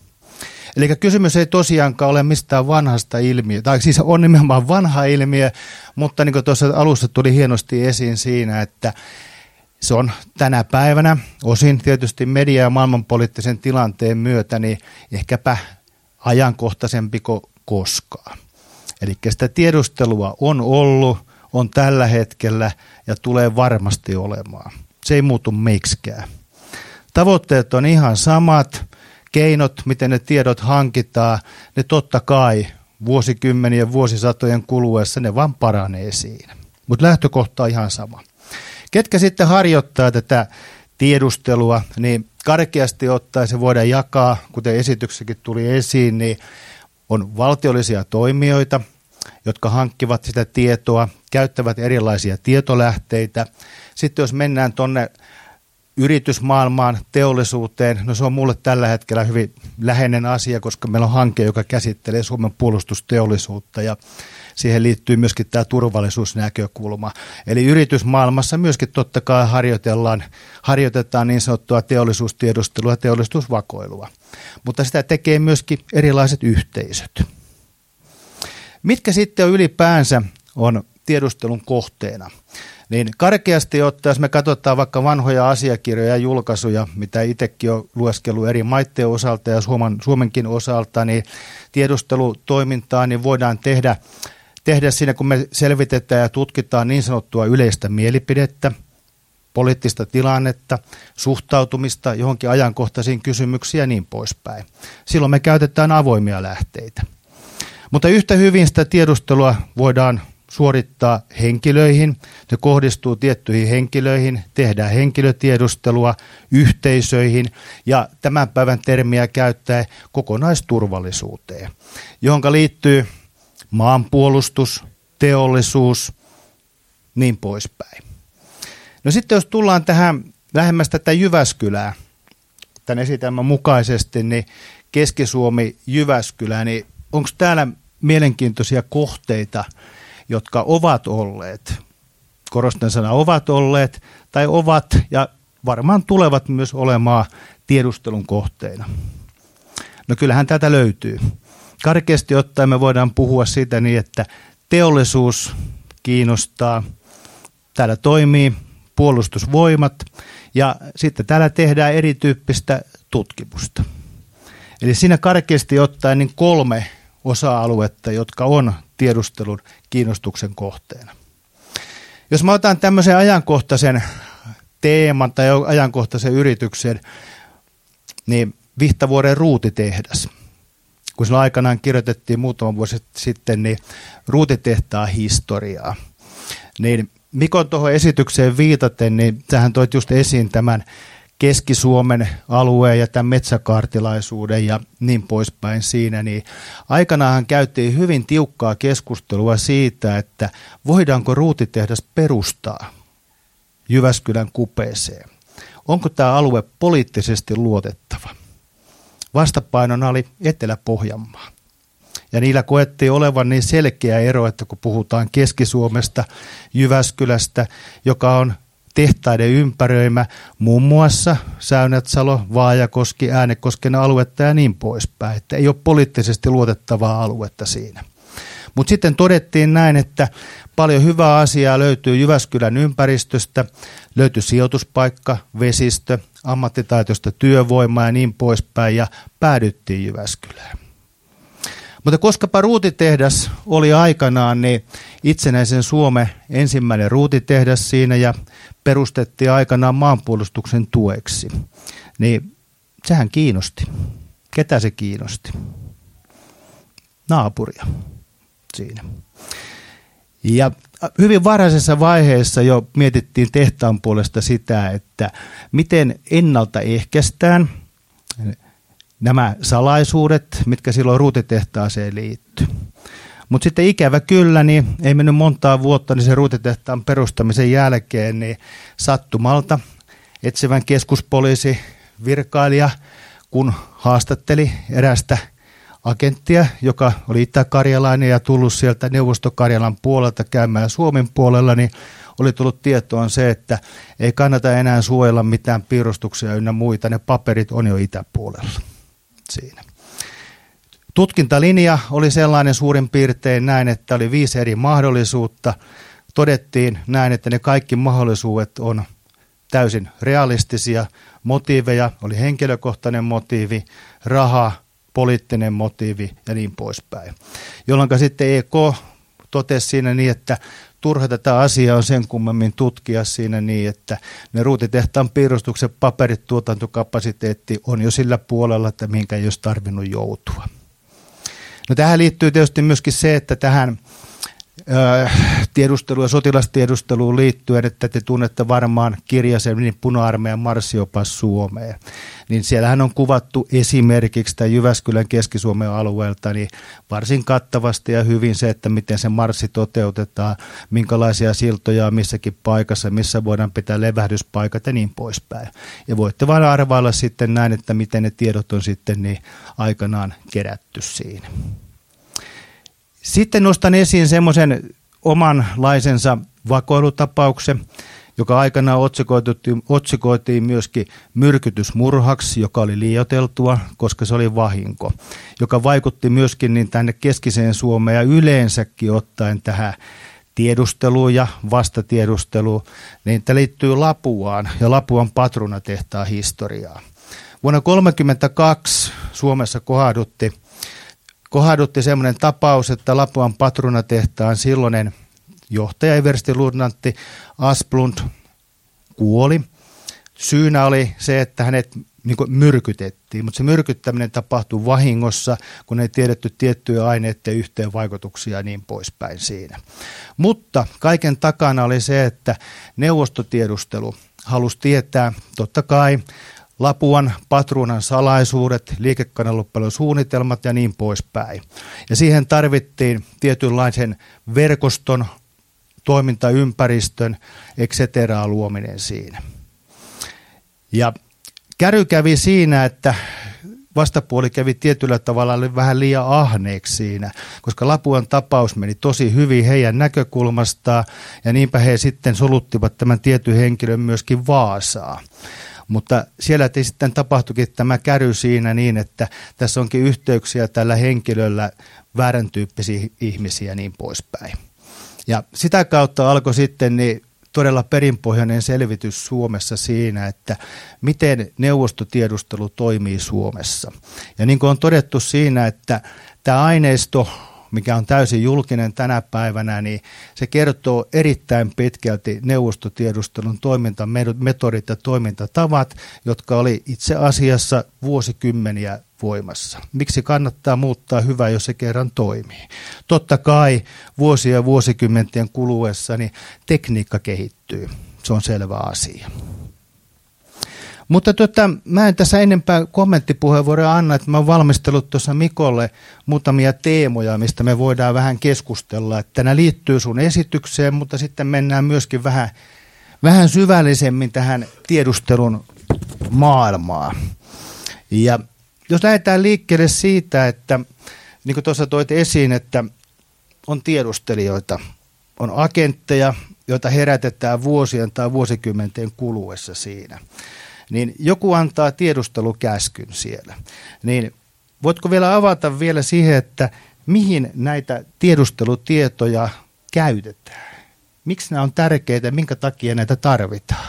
D: Eli kysymys ei tosiaankaan ole mistään vanhasta ilmiötä, tai siis on nimenomaan vanha ilmiö, mutta niin kuin tuossa alussa tuli hienosti esiin siinä, että se on tänä päivänä osin tietysti media- ja maailmanpoliittisen tilanteen myötä niin ehkäpä ajankohtaisempi kuin koskaan. Eli sitä tiedustelua on ollut, on tällä hetkellä ja tulee varmasti olemaan. Se ei muutu miksikään. Tavoitteet on ihan samat. Keinot, miten ne tiedot hankitaan, ne totta kai vuosikymmenien, vuosisatojen kuluessa ne vaan paranee siinä. Mutta lähtökohta on ihan sama. Ketkä sitten harjoittaa tätä tiedustelua, niin karkeasti ottaen se voidaan jakaa, kuten esityksessäkin tuli esiin, niin on valtiollisia toimijoita, jotka hankkivat sitä tietoa, käyttävät erilaisia tietolähteitä. Sitten jos mennään tuonne yritysmaailmaan, teollisuuteen, no se on mulle tällä hetkellä hyvin läheinen asia, koska meillä on hanke, joka käsittelee Suomen puolustusteollisuutta ja siihen liittyy myöskin tämä turvallisuusnäkökulma. Eli yritysmaailmassa myöskin totta kai harjoitellaan, harjoitetaan niin sanottua teollisuustiedustelua ja teollisuusvakoilua, mutta sitä tekee myöskin erilaiset yhteisöt. Mitkä sitten on ylipäänsä on tiedustelun kohteena? Niin karkeasti ottaen, jos me katsotaan vaikka vanhoja asiakirjoja ja julkaisuja, mitä itsekin on lueskellut eri maiden osalta ja Suomen, Suomenkin osalta, niin tiedustelutoimintaa niin voidaan tehdä, tehdä siinä, kun me selvitetään ja tutkitaan niin sanottua yleistä mielipidettä, poliittista tilannetta, suhtautumista johonkin ajankohtaisiin kysymyksiin ja niin poispäin. Silloin me käytetään avoimia lähteitä. Mutta yhtä hyvin sitä tiedustelua voidaan suorittaa henkilöihin, se kohdistuu tiettyihin henkilöihin, tehdään henkilötiedustelua yhteisöihin ja tämän päivän termiä käyttää kokonaisturvallisuuteen, johon liittyy maanpuolustus, teollisuus, niin poispäin. No sitten jos tullaan tähän lähemmäs tätä Jyväskylää, tämän esitelmän mukaisesti, niin Keski-Suomi, Jyväskylä, niin onko täällä mielenkiintoisia kohteita, jotka ovat olleet, korostan sanaa ovat olleet, tai ovat ja varmaan tulevat myös olemaan tiedustelun kohteina? No kyllähän tätä löytyy. Karkeasti ottaen me voidaan puhua siitä niin, että teollisuus kiinnostaa, täällä toimii puolustusvoimat ja sitten täällä tehdään erityyppistä tutkimusta. Eli siinä karkeasti ottaen niin kolme osa-aluetta, jotka on tiedustelun kiinnostuksen kohteena. Jos mä otan tämmöisen ajankohtaisen teeman tai ajankohtaisen yrityksen, niin Vihtavuoren ruutitehdas. Kun silloin aikanaan kirjoitettiin muutama vuosi sitten, niin ruutitehtaan historiaa. Niin Mikon tuohon esitykseen viitaten, niin sähän toit just esiin tämän Keski-Suomen alueen ja tämän metsäkaartilaisuuden ja niin poispäin siinä, niin aikanaan käytiin hyvin tiukkaa keskustelua siitä, että voidaanko ruutitehdas perustaa Jyväskylän kupeeseen. Onko tämä alue poliittisesti luotettava? Vastapainona oli Etelä-Pohjanmaa. Ja niillä koettiin olevan niin selkeä ero, että kun puhutaan Keski-Suomesta, Jyväskylästä, joka on tehtaiden ympäröimä, muun muassa Säynätsalo, Vaajakoski, Äänekosken aluetta ja niin poispäin. Että ei ole poliittisesti luotettavaa aluetta siinä. Mutta sitten todettiin näin, että paljon hyvää asiaa löytyy Jyväskylän ympäristöstä, löytyi sijoituspaikka, vesistö, ammattitaitoista työvoimaa ja niin poispäin ja päädyttiin Jyväskylään. Mutta koskapa ruutitehdas oli aikanaan niin itsenäisen Suomen ensimmäinen ruutitehdas siinä ja perustettiin aikanaan maanpuolustuksen tueksi, niin sehän kiinnosti. Ketä se kiinnosti? Naapuria siinä. Ja hyvin varhaisessa vaiheessa jo mietittiin tehtaan puolesta sitä, että miten ennaltaehkäistään nämä salaisuudet, mitkä silloin ruutitehtaaseen liittyy. Mutta sitten ikävä kyllä, niin ei mennyt montaa vuotta niin sen ruutitehtaan perustamisen jälkeen niin sattumalta etsivän keskuspoliisi virkailija, kun haastatteli erästä agenttia, joka oli itä-karjalainen ja tullut sieltä Neuvosto-Karjalan puolelta käymään Suomen puolella, niin oli tullut tietoon se, että ei kannata enää suojella mitään piirustuksia ynnä muita, ne paperit on jo itäpuolella siinä. Tutkintalinja oli sellainen suurin piirtein näin, että oli viisi eri mahdollisuutta. Todettiin näin, että ne kaikki mahdollisuudet on täysin realistisia. Motiiveja oli henkilökohtainen motiivi, raha, poliittinen motiivi ja niin poispäin. Jolloin sitten E K totesi siinä niin, että turha tätä asiaa on sen kummemmin tutkia siinä niin, että ne ruutitehtaan piirustuksen paperit, tuotantokapasiteetti on jo sillä puolella, että mihinkä ei olisi tarvinnut joutua. No tähän liittyy tietysti myöskin se, että tähän ö, tiedusteluun ja sotilastiedusteluun liittyen, että te tunnette varmaan kirjasen niin Puna-armeijan marssiopas Suomeen, niin siellähän on kuvattu esimerkiksi tämän Jyväskylän Keski-Suomen alueelta niin varsin kattavasti ja hyvin se, että miten se marssi toteutetaan, minkälaisia siltoja on missäkin paikassa, missä voidaan pitää levähdyspaikat ja niin poispäin. Ja voitte vain arvailla sitten näin, että miten ne tiedot on sitten niin aikanaan kerätty siinä. Sitten nostan esiin semmoisen omanlaisensa vakoilutapauksen, joka aikanaan otsikoitiin, otsikoitiin myöskin myrkytysmurhaksi, joka oli liioiteltua, koska se oli vahinko, joka vaikutti myöskin niin tänne keskiseen Suomeen ja yleensäkin ottaen tähän tiedusteluun ja vastatiedusteluun, niin tämä liittyy Lapuaan ja Lapuan patruunatehtaan historiaan. Vuonna tuhatyhdeksänsataakolmekymmentäkaksi Suomessa kohdutti Kohdutti semmoinen tapaus, että Lapuan patruunatehtaan silloinen johtaja, everstiluutnantti Asplund kuoli. Syynä oli se, että hänet niin kuin myrkytettiin, mutta se myrkyttäminen tapahtui vahingossa, kun ei tiedetty tiettyjä aineiden yhteenvaikutuksia ja niin poispäin siinä. Mutta kaiken takana oli se, että neuvostotiedustelu halusi tietää totta kai Lapuan patruunan salaisuudet, liikekannalluppelun suunnitelmat ja niin poispäin. Ja siihen tarvittiin tietynlaisen verkoston, toimintaympäristön, et cetera luominen siinä. Ja käry kävi siinä, että vastapuoli kävi tietyllä tavalla vähän liian ahneeksi siinä, koska Lapuan tapaus meni tosi hyvin heidän näkökulmastaan ja niinpä he sitten soluttivat tämän tietyn henkilön myöskin Vaasaan. Mutta siellä sitten tapahtuikin tämä käry siinä niin, että tässä onkin yhteyksiä tällä henkilöllä väärän tyyppisiä ihmisiä ja niin poispäin. Ja sitä kautta alkoi sitten niin todella perinpohjainen selvitys Suomessa siinä, että miten neuvostotiedustelu toimii Suomessa. Ja niin kuin on todettu siinä, että tämä aineisto, mikä on täysin julkinen tänä päivänä, niin se kertoo erittäin pitkälti neuvostotiedustelun toimintametodit ja toimintatavat, jotka oli itse asiassa vuosikymmeniä voimassa. Miksi kannattaa muuttaa hyvää, jos se kerran toimii? Totta kai vuosien ja vuosikymmenten kuluessa niin tekniikka kehittyy. Se on selvä asia. Mutta tota, mä en tässä enempää kommenttipuheenvuoroja anna, että mä oon valmistellut tuossa Mikolle muutamia teemoja, mistä me voidaan vähän keskustella. Että nämä liittyy sun esitykseen, mutta sitten mennään myöskin vähän, vähän syvällisemmin tähän tiedustelun maailmaan. Ja jos lähdetään liikkeelle siitä, että niin kuin tuossa toit esiin, että on tiedustelijoita, on agentteja, joita herätetään vuosien tai vuosikymmenten kuluessa siinä. Niin joku antaa tiedustelukäskyn siellä. Niin voitko vielä avata vielä siihen, että mihin näitä tiedustelutietoja käytetään? Miksi nämä on tärkeitä ja minkä takia näitä tarvitaan?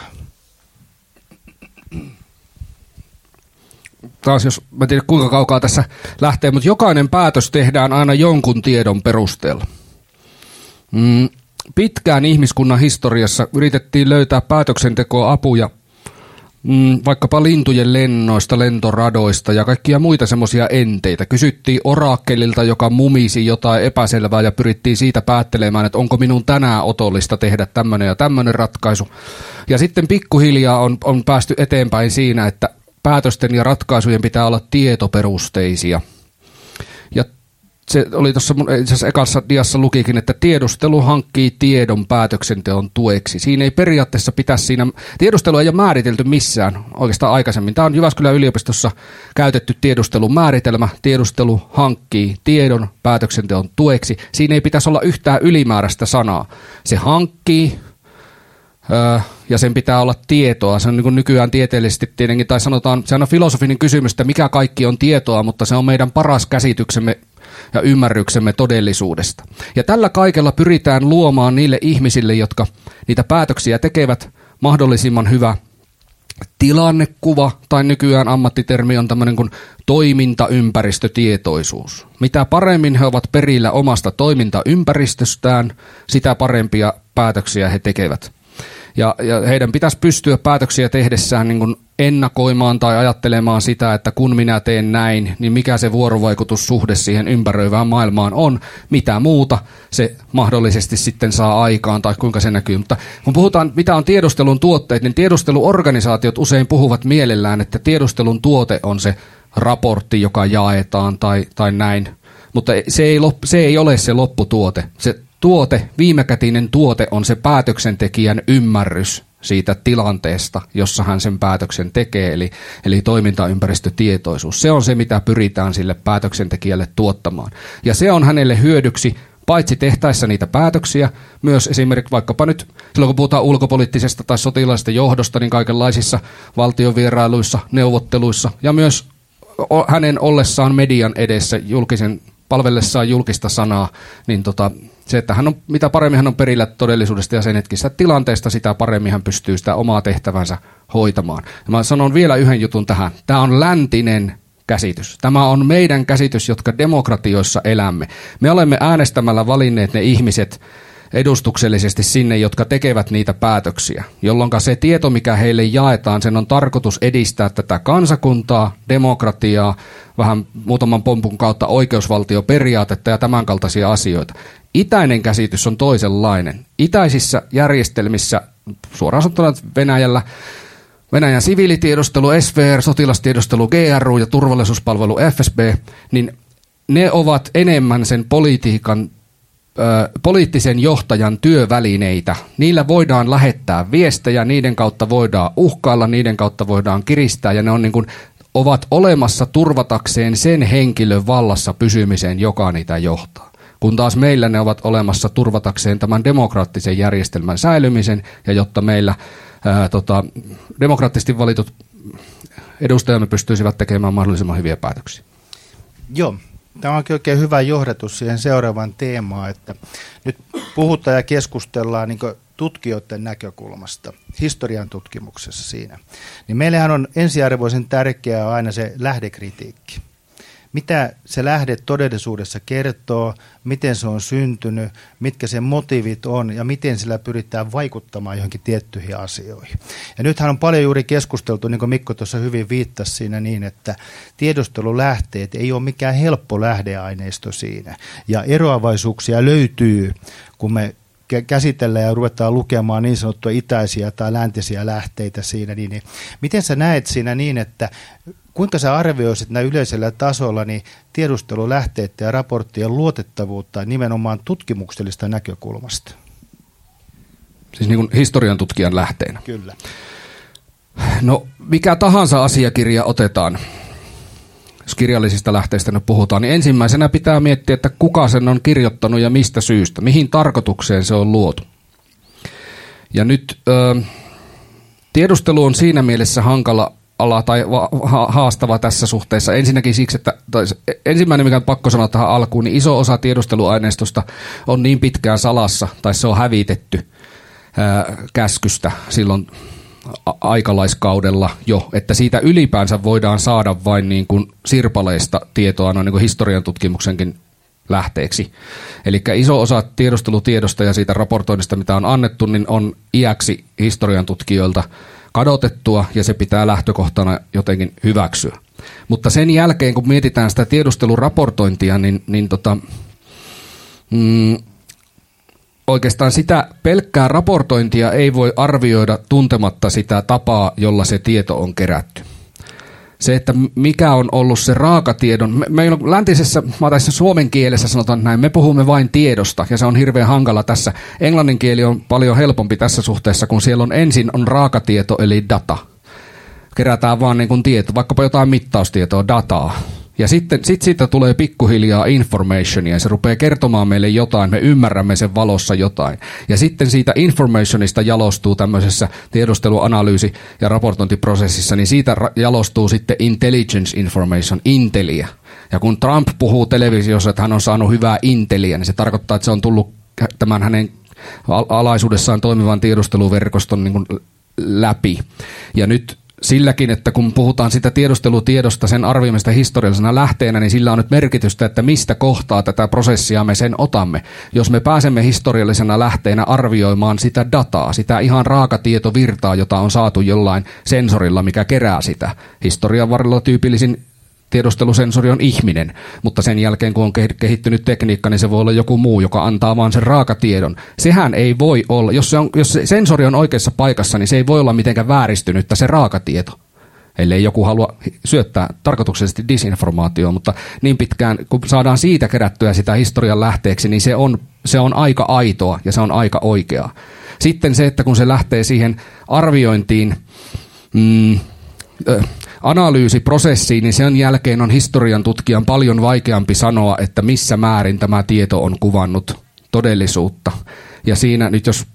C: Taas jos, mä en tiedä kuinka kaukaa tässä lähtee, mutta jokainen päätös tehdään aina jonkun tiedon perusteella. Mm, pitkään ihmiskunnan historiassa yritettiin löytää päätöksentekoa apuja mm, vaikkapa lintujen lennoista, lentoradoista ja kaikkia muita semmoisia enteitä. Kysyttiin oraakkelilta, joka mumisi jotain epäselvää ja pyrittiin siitä päättelemään, että onko minun tänään otollista tehdä tämmöinen ja tämmöinen ratkaisu. Ja sitten pikkuhiljaa on, on päästy eteenpäin siinä, että päätösten ja ratkaisujen pitää olla tietoperusteisia. Ja se oli tuossa mun itse asiassa ekassa diassa lukikin, että tiedustelu hankkii tiedon päätöksenteon tueksi. Siinä ei periaatteessa pitäisi siinä, tiedustelu ei ole määritelty missään oikeastaan aikaisemmin. Tämä on Jyväskylän yliopistossa käytetty tiedustelun määritelmä. Tiedustelu hankkii tiedon päätöksenteon tueksi. Siinä ei pitäisi olla yhtään ylimääräistä sanaa. Se hankkii öö, ja sen pitää olla tietoa. Se on niin kuin nykyään tieteellisesti tietenkin, tai sanotaan, se on filosofinen kysymys, että mikä kaikki on tietoa, mutta se on meidän paras käsityksemme ja ymmärryksemme todellisuudesta. Ja tällä kaikella pyritään luomaan niille ihmisille, jotka niitä päätöksiä tekevät, mahdollisimman hyvä tilannekuva, tai nykyään ammattitermi on tämmöinen kuin toimintaympäristötietoisuus. Mitä paremmin he ovat perillä omasta toimintaympäristöstään, sitä parempia päätöksiä he tekevät. Ja, ja heidän pitäisi pystyä päätöksiä tehdessään niin kuin ennakoimaan tai ajattelemaan sitä, että kun minä teen näin, niin mikä se vuorovaikutussuhde siihen ympäröivään maailmaan on, mitä muuta se mahdollisesti sitten saa aikaan tai kuinka se näkyy. Mutta kun puhutaan, mitä on tiedustelun tuotteet, niin tiedusteluorganisaatiot usein puhuvat mielellään, että tiedustelun tuote on se raportti, joka jaetaan tai, tai näin. Mutta se ei, se ei ole se lopputuote. Se tuote, viimekätinen tuote on se päätöksentekijän ymmärrys siitä tilanteesta, jossa hän sen päätöksen tekee, eli, eli toimintaympäristötietoisuus. Se on se, mitä pyritään sille päätöksentekijälle tuottamaan. Ja se on hänelle hyödyksi, paitsi tehtäessä niitä päätöksiä, myös esimerkiksi vaikkapa nyt, silloin kun puhutaan ulkopoliittisesta tai sotilaisesta johdosta, niin kaikenlaisissa valtiovierailuissa, neuvotteluissa ja myös hänen ollessaan median edessä julkisen palvellessaan julkista sanaa, niin tota, se, että hän on, mitä paremmin hän on perillä todellisuudesta ja sen hetkistä tilanteesta, sitä paremmin hän pystyy sitä omaa tehtävänsä hoitamaan. Ja mä sanon vielä yhden jutun tähän. Tämä on läntinen käsitys. Tämä on meidän käsitys, jotka demokratioissa elämme. Me olemme äänestämällä valinneet ne ihmiset edustuksellisesti sinne, jotka tekevät niitä päätöksiä, jolloin se tieto, mikä heille jaetaan, sen on tarkoitus edistää tätä kansakuntaa, demokratiaa, vähän muutaman pompun kautta oikeusvaltioperiaatetta ja tämän kaltaisia asioita. Itäinen käsitys on toisenlainen. Itäisissä järjestelmissä, suoraan sanottuna Venäjällä, Venäjän siviilitiedustelu, S V R, sotilastiedustelu, G R U ja turvallisuuspalvelu F S B, niin ne ovat enemmän sen politiikan poliittisen johtajan työvälineitä. Niillä voidaan lähettää viestejä, niiden kautta voidaan uhkailla, niiden kautta voidaan kiristää ja ne on niin kuin, ovat olemassa turvatakseen sen henkilön vallassa pysymiseen, joka niitä johtaa. Kun taas meillä ne ovat olemassa turvatakseen tämän demokraattisen järjestelmän säilymisen ja jotta meillä ää, tota, demokraattisesti valitut edustajamme pystyisivät tekemään mahdollisimman hyviä päätöksiä.
D: Joo. Tämä onkin oikein hyvä johdatus siihen seuraavaan teemaan, että nyt puhutaan ja keskustellaan niin kuin tutkijoiden näkökulmasta, historian tutkimuksessa siinä. Niin meillähän on ensiarvoisen tärkeää aina se lähdekritiikki. Mitä se lähde todellisuudessa kertoo, miten se on syntynyt, mitkä sen motiivit on ja miten sillä pyritään vaikuttamaan johonkin tiettyihin asioihin. Ja nythän on paljon juuri keskusteltu, niin kuin Mikko tuossa hyvin viittasi siinä niin, että tiedustelulähteet ei ole mikään helppo lähdeaineisto siinä. Ja eroavaisuuksia löytyy, kun me käsitellään ja ruvetaan lukemaan niin sanottuja itäisiä tai läntisiä lähteitä siinä, niin, niin miten sä näet siinä niin, että kuinka sä arvioisit näin yleisellä tasolla niin tiedustelulähteiden ja raporttien luotettavuutta nimenomaan tutkimuksellista näkökulmasta?
C: Siis niin kuin historian tutkijan lähteenä?
D: Kyllä.
C: No mikä tahansa asiakirja otetaan, jos kirjallisista lähteistä nyt puhutaan, niin ensimmäisenä pitää miettiä, että kuka sen on kirjoittanut ja mistä syystä, mihin tarkoitukseen se on luotu. Ja nyt ö, tiedustelu on siinä mielessä hankala ala tai haastava tässä suhteessa. Ensinnäkin siksi, että ensimmäinen, mikä on pakko sanoa tähän alkuun, niin iso osa tiedusteluaineistosta on niin pitkään salassa, tai se on hävitetty ää, käskystä silloin aikalaiskaudella jo, että siitä ylipäänsä voidaan saada vain niin kuin sirpaleista tietoa noin niin kuin historian tutkimuksenkin lähteeksi. Eli iso osa tiedustelutiedosta ja siitä raportoinnista, mitä on annettu, niin on iäksi historian tutkijoilta kadotettua, ja se pitää lähtökohtana jotenkin hyväksyä. Mutta sen jälkeen, kun mietitään sitä tiedusteluraportointia, niin, niin tota, mm, oikeastaan sitä pelkkää raportointia ei voi arvioida tuntematta sitä tapaa, jolla se tieto on kerätty. Se, että mikä on ollut se raakatiedon, me, meillä on läntisessä, tai suomen kielessä sanotaan näin, me puhumme vain tiedosta, ja se on hirveän hankala tässä. Englannin kieli on paljon helpompi tässä suhteessa, kun siellä on ensin on raakatieto, eli data. Kerätään vaan niin kuin tieto, vaikkapa jotain mittaustietoa, dataa. Ja sitten sit siitä tulee pikkuhiljaa informationia, ja se rupeaa kertomaan meille jotain, me ymmärrämme sen valossa jotain. Ja sitten siitä informationista jalostuu tämmöisessä tiedusteluanalyysi- ja raportointiprosessissa, niin siitä jalostuu sitten intelligence information, inteliä. Ja kun Trump puhuu televisiossa, että hän on saanut hyvää inteliä, niin se tarkoittaa, että se on tullut tämän hänen alaisuudessaan toimivan tiedusteluverkoston niin kuin läpi. Ja nyt silläkin, että kun puhutaan sitä tiedustelutiedosta, sen arvioimista historiallisena lähteenä, niin sillä on nyt merkitystä, että mistä kohtaa tätä prosessia me sen otamme. Jos me pääsemme historiallisena lähteenä arvioimaan sitä dataa, sitä ihan raakatietovirtaa, jota on saatu jollain sensorilla, mikä kerää sitä. Historian varrella tyypillisin tiedustelusensori on ihminen, mutta sen jälkeen kun on kehittynyt tekniikka, niin se voi olla joku muu, joka antaa vaan sen raakatiedon. Sehän ei voi olla, jos se, on, jos se sensori on oikeassa paikassa, niin se ei voi olla mitenkään vääristynyttä se raakatieto, ellei joku halua syöttää tarkoituksellisesti disinformaatioon, mutta niin pitkään, kun saadaan siitä kerättyä sitä historian lähteeksi, niin se on, se on aika aitoa ja se on aika oikeaa. Sitten se, että kun se lähtee siihen arviointiin, mm, ö, analyysiprosessiin, niin sen jälkeen on historian tutkijan paljon vaikeampi sanoa, että missä määrin tämä tieto on kuvannut todellisuutta. Ja siinä nyt jos,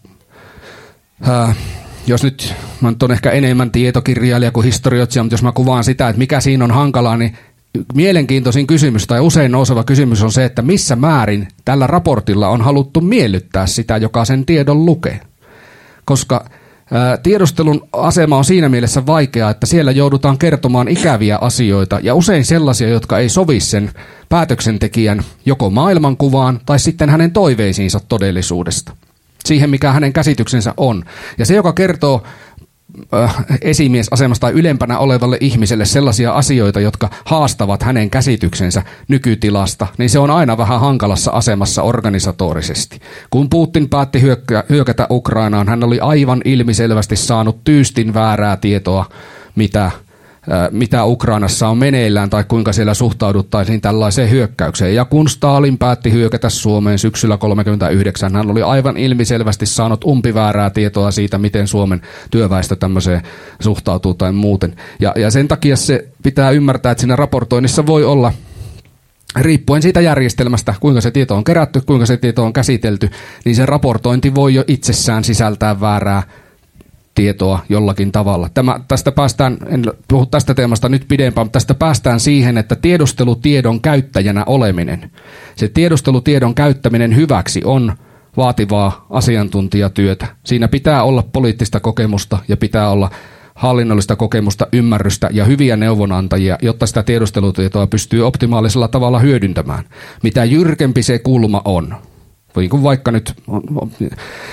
C: äh, jos nyt, mä nyt on ehkä enemmän tietokirjailija kuin historioitsija, mutta jos mä kuvaan sitä, että mikä siinä on hankalaa, niin mielenkiintoisin kysymys tai usein nouseva kysymys on se, että missä määrin tällä raportilla on haluttu miellyttää sitä, joka sen tiedon lukee. Koska tiedustelun asema on siinä mielessä vaikea, että siellä joudutaan kertomaan ikäviä asioita ja usein sellaisia, jotka ei sovi sen päätöksentekijän joko maailmankuvaan tai sitten hänen toiveisiinsa todellisuudesta. Siihen, mikä hänen käsityksensä on. Ja se, joka kertoo äh, esimiesasemasta tai ylempänä olevalle ihmiselle sellaisia asioita, jotka haastavat hänen käsityksensä nykytilasta, niin se on aina vähän hankalassa asemassa organisatorisesti. Kun Putin päätti hyökkä, hyökätä Ukrainaan, hän oli aivan ilmiselvästi saanut tyystin väärää tietoa, mitä mitä Ukrainassa on meneillään tai kuinka siellä suhtauduttaisiin tällaiseen hyökkäykseen. Ja kun Stalin päätti hyökätä Suomeen syksyllä kolmekymmentäyhdeksän, hän oli aivan ilmiselvästi saanut umpiväärää tietoa siitä, miten Suomen työväestö tämmöiseen suhtautuu tai muuten. Ja, ja sen takia se pitää ymmärtää, että siinä raportoinnissa voi olla, riippuen siitä järjestelmästä, kuinka se tieto on kerätty, kuinka se tieto on käsitelty, niin se raportointi voi jo itsessään sisältää väärää tietoa jollakin tavalla. Tämä, tästä päästään, en puhu tästä teemasta nyt pidempään, mutta tästä päästään siihen, että tiedustelutiedon käyttäjänä oleminen, se tiedustelutiedon käyttäminen hyväksi on vaativaa asiantuntijatyötä. Siinä pitää olla poliittista kokemusta ja pitää olla hallinnollista kokemusta, ymmärrystä ja hyviä neuvonantajia, jotta sitä tiedustelutietoa pystyy optimaalisella tavalla hyödyntämään. Mitä jyrkempi se kulma on, niin kuin vaikka nyt on, on,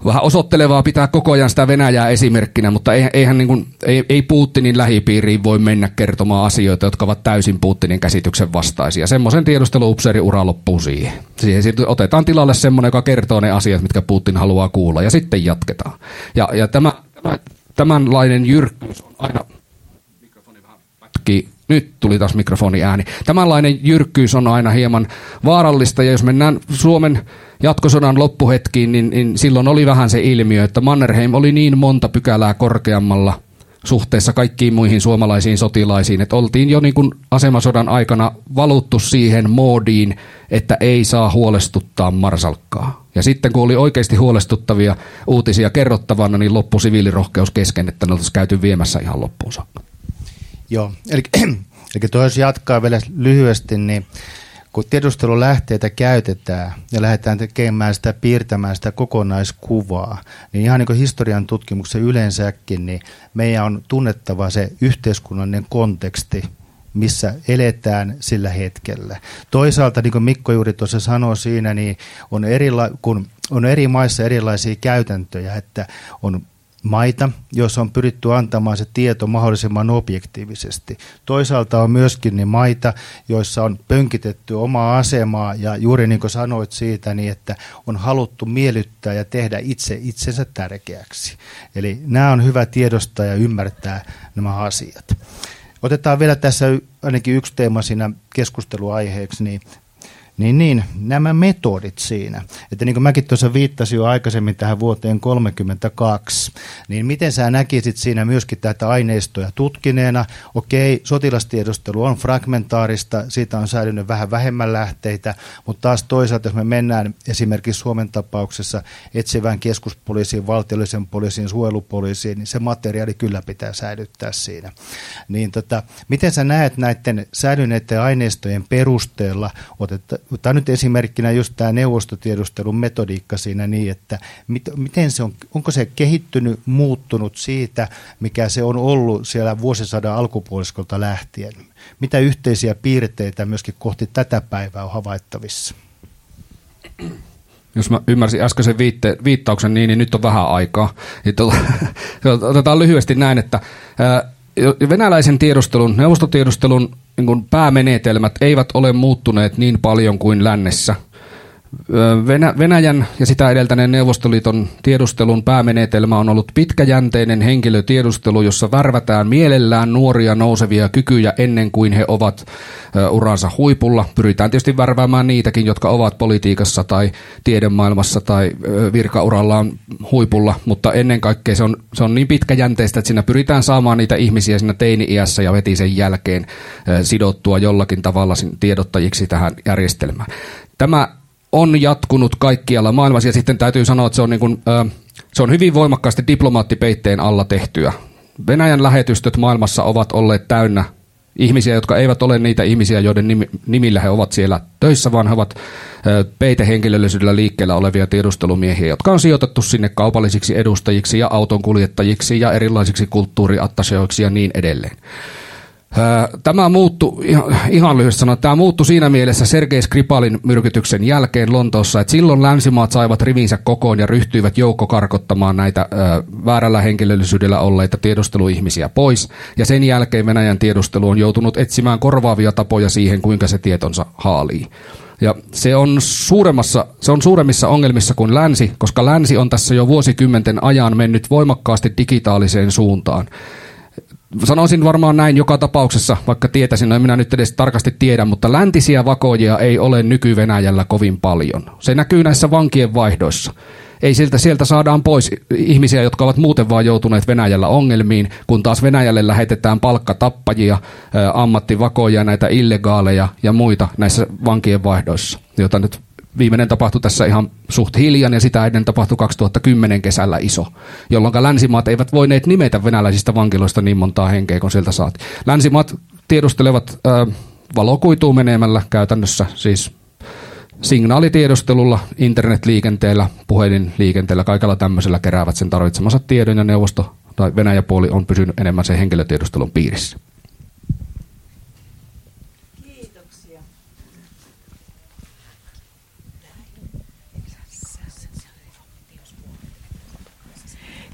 C: vähän osoittelevaa pitää koko ajan sitä Venäjää esimerkkinä, mutta eihän niin kuin, ei, ei Putinin lähipiiriin voi mennä kertomaan asioita, jotka ovat täysin Putinin käsityksen vastaisia. Semmoisen tiedusteluupseerin ura loppuu siihen. Siihen otetaan tilalle semmoinen, joka kertoo ne asiat, mitkä Putin haluaa kuulla, ja sitten jatketaan. Ja, ja tämä, tämä, tämänlainen jyrkkyys on aina... Mikrofoni vähän pätkii. Nyt tuli taas mikrofoni ääni. Tämänlainen jyrkkyys on aina hieman vaarallista, ja jos mennään Suomen jatkosodan loppuhetkiin, niin, niin silloin oli vähän se ilmiö, että Mannerheim oli niin monta pykälää korkeammalla suhteessa kaikkiin muihin suomalaisiin sotilaisiin, että oltiin jo niin kuin asemasodan aikana valuttu siihen moodiin, että ei saa huolestuttaa marsalkkaa. Ja sitten kun oli oikeasti huolestuttavia uutisia kerrottavana, niin loppui siviilirohkeus kesken, että ne oltaisiin käyty viemässä ihan loppuun saakka.
D: Joo, eli, eli toi jos jatkaa vielä lyhyesti, niin kun tiedustelulähteitä käytetään ja lähdetään tekemään sitä, piirtämään sitä kokonaiskuvaa, niin ihan niin kuin historian tutkimuksen yleensäkin, niin meidän on tunnettava se yhteiskunnallinen konteksti, missä eletään sillä hetkellä. Toisaalta, niin kuin Mikko juuri tuossa sanoi siinä, niin on, erila- kun on eri maissa erilaisia käytäntöjä, että on maita, joissa on pyritty antamaan se tieto mahdollisimman objektiivisesti. Toisaalta on myöskin niin maita, joissa on pönkitetty omaa asemaa ja juuri niin kuin sanoit siitä, niin että on haluttu miellyttää ja tehdä itse itsensä tärkeäksi. Eli nämä on hyvä tiedostaa ja ymmärtää nämä asiat. Otetaan vielä tässä ainakin yksi teema siinä keskusteluaiheeksi, niin Niin, niin, nämä metodit siinä. Että niin kuin mäkin tuossa viittasin jo aikaisemmin tähän vuoteen kolmekymmentäkaksi, niin miten sä näkisit siinä myöskin tätä aineistoja tutkineena? Okei, sotilastiedustelu on fragmentaarista, siitä on säilynyt vähän vähemmän lähteitä, mutta taas toisaalta, jos me mennään esimerkiksi Suomen tapauksessa etsivään keskuspoliisiin, valtiollisen poliisiin, suojelupoliisiin, niin se materiaali kyllä pitää säilyttää siinä. Niin tota, miten sä näet näiden säilyneiden aineistojen perusteella, otetaan Tämä nyt esimerkkinä just tämä neuvostotiedustelun metodiikka siinä niin, että mit, miten se on, onko se kehittynyt, muuttunut siitä, mikä se on ollut siellä vuosisadan alkupuoliskolta lähtien? Mitä yhteisiä piirteitä myöskin kohti tätä päivää on havaittavissa?
C: Jos mä ymmärsin äskeisen viitte, viittauksen niin, niin nyt on vähän aikaa. Otetaan lyhyesti näin, että venäläisen tiedustelun, neuvostotiedustelun niin kuin päämenetelmät eivät ole muuttuneet niin paljon kuin lännessä. Venä, Venäjän ja sitä edeltäneen Neuvostoliiton tiedustelun päämenetelmä on ollut pitkäjänteinen henkilötiedustelu, jossa värvätään mielellään nuoria nousevia kykyjä ennen kuin he ovat uransa huipulla. Pyritään tietysti värväämään niitäkin, jotka ovat politiikassa tai tiedemaailmassa tai virkaurallaan huipulla, mutta ennen kaikkea se on, se on niin pitkäjänteistä, että siinä pyritään saamaan niitä ihmisiä siinä teini-iässä ja heti sen jälkeen sidottua jollakin tavalla tiedottajiksi tähän järjestelmään. Tämä on jatkunut kaikkialla maailmassa ja sitten täytyy sanoa, että se on, niin kuin, äh, se on hyvin voimakkaasti diplomaattipeitteen alla tehtyä. Venäjän lähetystöt maailmassa ovat olleet täynnä ihmisiä, jotka eivät ole niitä ihmisiä, joiden nimillä he ovat siellä töissä, vaan he ovat äh, peitehenkilöllisyydellä liikkeellä olevia tiedustelumiehiä, jotka on sijoitettu sinne kaupallisiksi edustajiksi ja autonkuljettajiksi ja erilaisiksi kulttuuriattaseoiksi ja niin edelleen. Tämä muuttui, ihan lyhyesti sanoen, tämä muuttui siinä mielessä Sergei Skripalin myrkytyksen jälkeen Lontoossa, että silloin länsimaat saivat rivinsä kokoon ja ryhtyivät joukkokarkottamaan näitä ö, väärällä henkilöllisyydellä olleita tiedusteluihmisiä pois. Ja sen jälkeen Venäjän tiedustelu on joutunut etsimään korvaavia tapoja siihen, kuinka se tietonsa haalii. Ja se on, suuremmassa, se on suuremmissa ongelmissa kuin länsi, koska länsi on tässä jo vuosikymmenten ajan mennyt voimakkaasti digitaaliseen suuntaan. Sanoisin varmaan näin joka tapauksessa, vaikka tietäisin, no en minä nyt edes tarkasti tiedä, mutta läntisiä vakoojia ei ole nyky-Venäjällä kovin paljon. Se näkyy näissä vankien vaihdoissa. Ei siltä, sieltä saadaan pois ihmisiä, jotka ovat muuten vaan joutuneet Venäjällä ongelmiin, kun taas Venäjälle lähetetään palkkatappajia, ammattivakoojia, näitä illegaaleja ja muita näissä vankien vaihdoissa, joita nyt viimeinen tapahtui tässä ihan suht hiljan ja sitä ennen tapahtui kaksituhattakymmenen kesällä iso, jolloin länsimaat eivät voineet nimetä venäläisistä vankiloista niin montaa henkeä, kun sieltä saatiin. Länsimaat tiedustelevat äh, valokuituun menemällä käytännössä, siis signaalitiedustelulla, internetliikenteellä, puhelinliikenteellä, kaikella tämmöisellä keräävät sen tarvitsemansa tiedon ja neuvosto tai Venäjäpuoli on pysynyt enemmän sen henkilötiedustelun piirissä.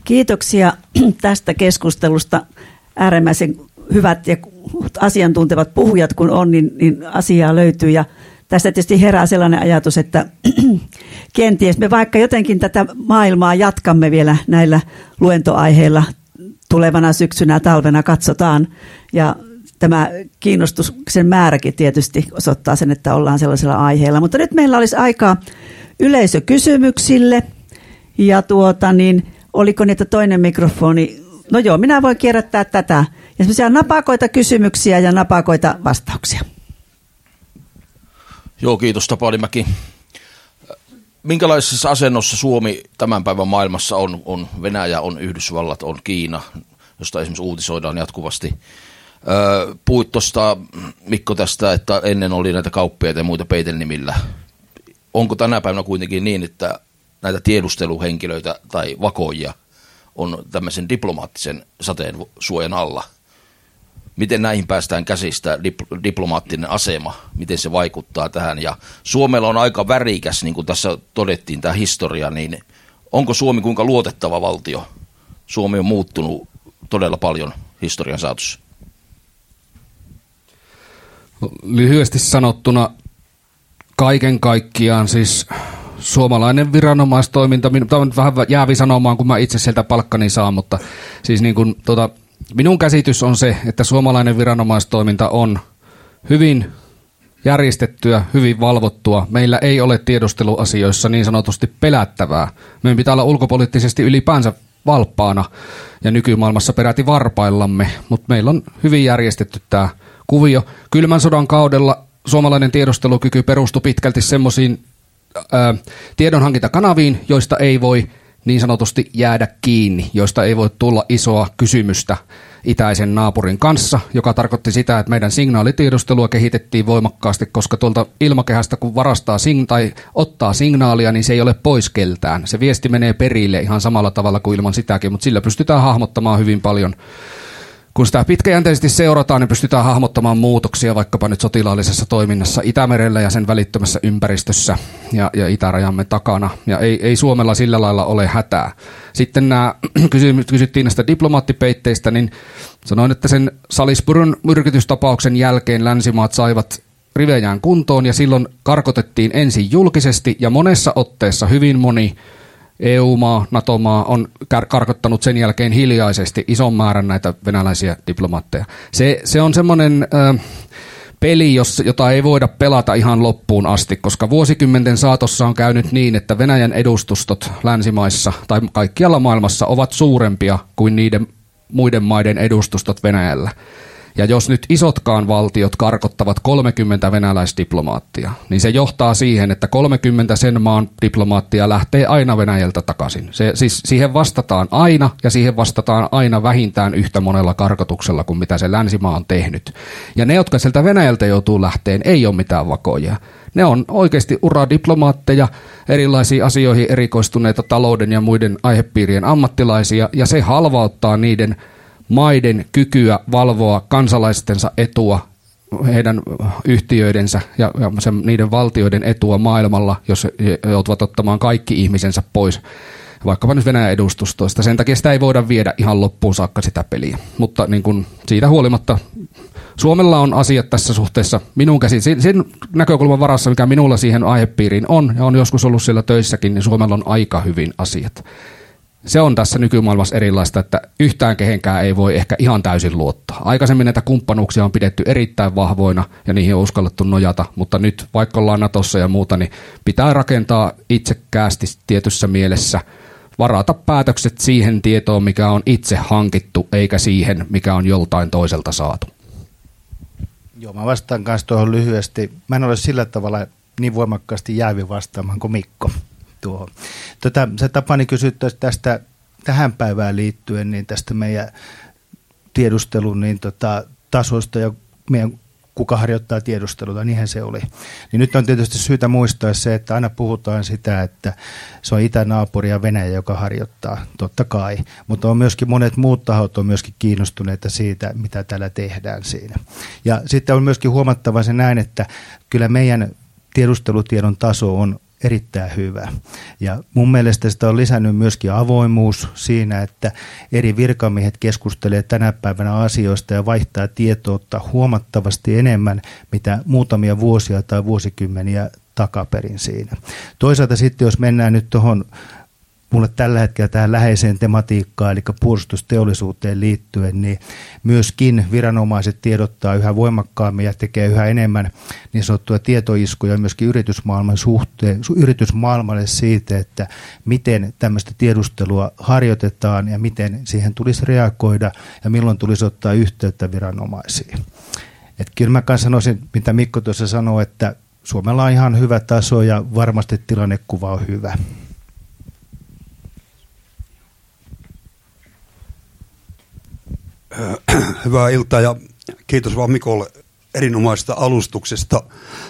A: Kiitoksia tästä keskustelusta. Äärimmäisen hyvät ja asiantuntevat puhujat kun on, niin, niin asiaa löytyy. Ja tästä tietysti herää sellainen ajatus, että kenties me vaikka jotenkin tätä maailmaa jatkamme vielä näillä luentoaiheilla tulevana syksynä talvena katsotaan. Ja tämä kiinnostuksen määräkin tietysti osoittaa sen, että ollaan sellaisella aiheella. Mutta nyt meillä olisi aikaa yleisökysymyksille. Ja tuota niin, oliko niitä toinen mikrofoni? No joo, minä voin kierrättää tätä. Ja semmoisia napakoita kysymyksiä ja napakoita vastauksia.
E: Joo, kiitos Tapanimäki. Minkälaisessa asennossa Suomi tämän päivän maailmassa on? On Venäjä, on Yhdysvallat, on Kiina, josta esimerkiksi uutisoidaan jatkuvasti. Puhuit tuosta, Mikko, tästä, että ennen oli näitä kauppiaita ja muita peitelnimillä. Onko tänä päivänä kuitenkin niin, että näitä tiedusteluhenkilöitä tai vakoijia on tämmöisen diplomaattisen sateen suojan alla? Miten näihin päästään käsistä, dip- diplomaattinen asema, miten se vaikuttaa tähän? Ja Suomella on aika värikäs, niin kuin tässä todettiin, tämä historia, niin onko Suomi kuinka luotettava valtio? Suomi on muuttunut todella paljon historian saatossa.
C: Lyhyesti sanottuna kaiken kaikkiaan siis suomalainen viranomaistoiminta, tämä on vähän jäävi sanomaan, kun mä itse sieltä palkkani saan, mutta siis niin kuin, tota, minun käsitys on se, että suomalainen viranomaistoiminta on hyvin järjestettyä, hyvin valvottua. Meillä ei ole tiedusteluasioissa niin sanotusti pelättävää. Meidän pitää olla ulkopoliittisesti ylipäänsä valppaana ja nykymaailmassa peräti varpaillamme, mutta meillä on hyvin järjestetty tämä kuvio. Kylmän sodan kaudella suomalainen tiedustelukyky perustui pitkälti semmoisiin ää, tiedonhankintakanaviin, joista ei voi niin sanotusti jäädä kiinni, joista ei voi tulla isoa kysymystä itäisen naapurin kanssa, joka tarkoitti sitä, että meidän signaalitiedustelua kehitettiin voimakkaasti, koska tuolta ilmakehästä kun varastaa sing- tai ottaa signaalia, niin se ei ole pois keltään. Se viesti menee perille ihan samalla tavalla kuin ilman sitäkin, mutta sillä pystytään hahmottamaan hyvin paljon. Kun sitä pitkäjänteisesti seurataan, niin pystytään hahmottamaan muutoksia vaikkapa nyt sotilaallisessa toiminnassa Itämerellä ja sen välittömässä ympäristössä ja, ja itärajamme takana. Ja ei, ei Suomella sillä lailla ole hätää. Sitten nämä, kysyttiin näistä diplomaattipeitteistä, niin sanoin, että sen Salisburyn myrkytystapauksen jälkeen länsimaat saivat rivejään kuntoon ja silloin karkotettiin ensin julkisesti ja monessa otteessa hyvin moni E U-maa, NATO-maa on karkottanut sen jälkeen hiljaisesti ison määrän näitä venäläisiä diplomaatteja. Se, se on semmoinen äh, peli, jos, jota ei voida pelata ihan loppuun asti, koska vuosikymmenten saatossa on käynyt niin, että Venäjän edustustot länsimaissa tai kaikkialla maailmassa ovat suurempia kuin niiden muiden maiden edustustot Venäjällä. Ja jos nyt isotkaan valtiot karkottavat kolmekymmentä venäläisdiplomaattia, niin se johtaa siihen, että kolmekymmentä sen maan diplomaattia lähtee aina Venäjältä takaisin. Se, siis siihen vastataan aina ja siihen vastataan aina vähintään yhtä monella karkotuksella kuin mitä se länsimaa on tehnyt. Ja ne, jotka sieltä Venäjältä joutuu lähteen, ei ole mitään vakoja. Ne on oikeasti uradiplomaatteja, erilaisiin asioihin erikoistuneita talouden ja muiden aihepiirien ammattilaisia, ja se halvauttaa niiden maiden kykyä valvoa kansalaistensa etua, heidän yhtiöidensä ja, ja sen, niiden valtioiden etua maailmalla, jos he joutuvat ottamaan kaikki ihmisensä pois, vaikkapa nyt Venäjän edustustoista. Sen takia sitä ei voida viedä ihan loppuun saakka sitä peliä. Mutta niin kun siitä huolimatta Suomella on asiat tässä suhteessa minun käsin. Sen näkökulman varassa, mikä minulla siihen aihepiiriin on, ja on joskus ollut siellä töissäkin, niin Suomella on aika hyvin asiat. Se on tässä nykymaailmassa erilaista, että yhtään kehenkään ei voi ehkä ihan täysin luottaa. Aikaisemmin näitä kumppanuuksia on pidetty erittäin vahvoina ja niihin on uskallettu nojata, mutta nyt vaikka ollaan Natossa ja muuta, niin pitää rakentaa itsekkäästi tietyssä mielessä, varata päätökset siihen tietoon, mikä on itse hankittu, eikä siihen, mikä on joltain toiselta saatu.
D: Joo, mä vastaan kanssa tuohon lyhyesti. Mä en ole sillä tavalla niin voimakkaasti jäävi vastaamaan kuin Mikko tuohon. Tota, se Tapani kysyi tästä tähän päivään liittyen, niin tästä meidän tiedustelun niin tota, tasosta ja meidän kuka harjoittaa tiedustelua, niinhän se oli. Niin nyt on tietysti syytä muistaa se, että aina puhutaan sitä, että se on itänaapuri ja Venäjä, joka harjoittaa, totta kai. Mutta on myöskin monet muut tahot on myöskin kiinnostuneita siitä, mitä täällä tehdään siinä. Ja sitten on myöskin huomattava se näin, että kyllä meidän tiedustelutiedon taso on erittäin hyvä. Ja mun mielestä sitä on lisännyt myöskin avoimuus siinä, että eri virkamiehet keskustelee tänä päivänä asioista ja vaihtaa tietoutta huomattavasti enemmän, mitä muutamia vuosia tai vuosikymmeniä takaperin siinä. Toisaalta sitten, jos mennään nyt tuohon mulle tällä hetkellä tähän läheiseen tematiikkaan, eli puolustusteollisuuteen liittyen, niin myöskin viranomaiset tiedottaa yhä voimakkaammin ja tekee yhä enemmän niin sanottuja tietoiskuja myöskin yritysmaailman suhteen, yritysmaailmalle siitä, että miten tämmöistä tiedustelua harjoitetaan ja miten siihen tulisi reagoida ja milloin tulisi ottaa yhteyttä viranomaisiin. Et kyllä mä kanssa sanoisin, mitä Mikko tuossa sanoi, että Suomella on ihan hyvä taso ja varmasti tilannekuva on hyvä.
F: Hyvää iltaa ja kiitos vaan Mikolle erinomaisesta alustuksesta.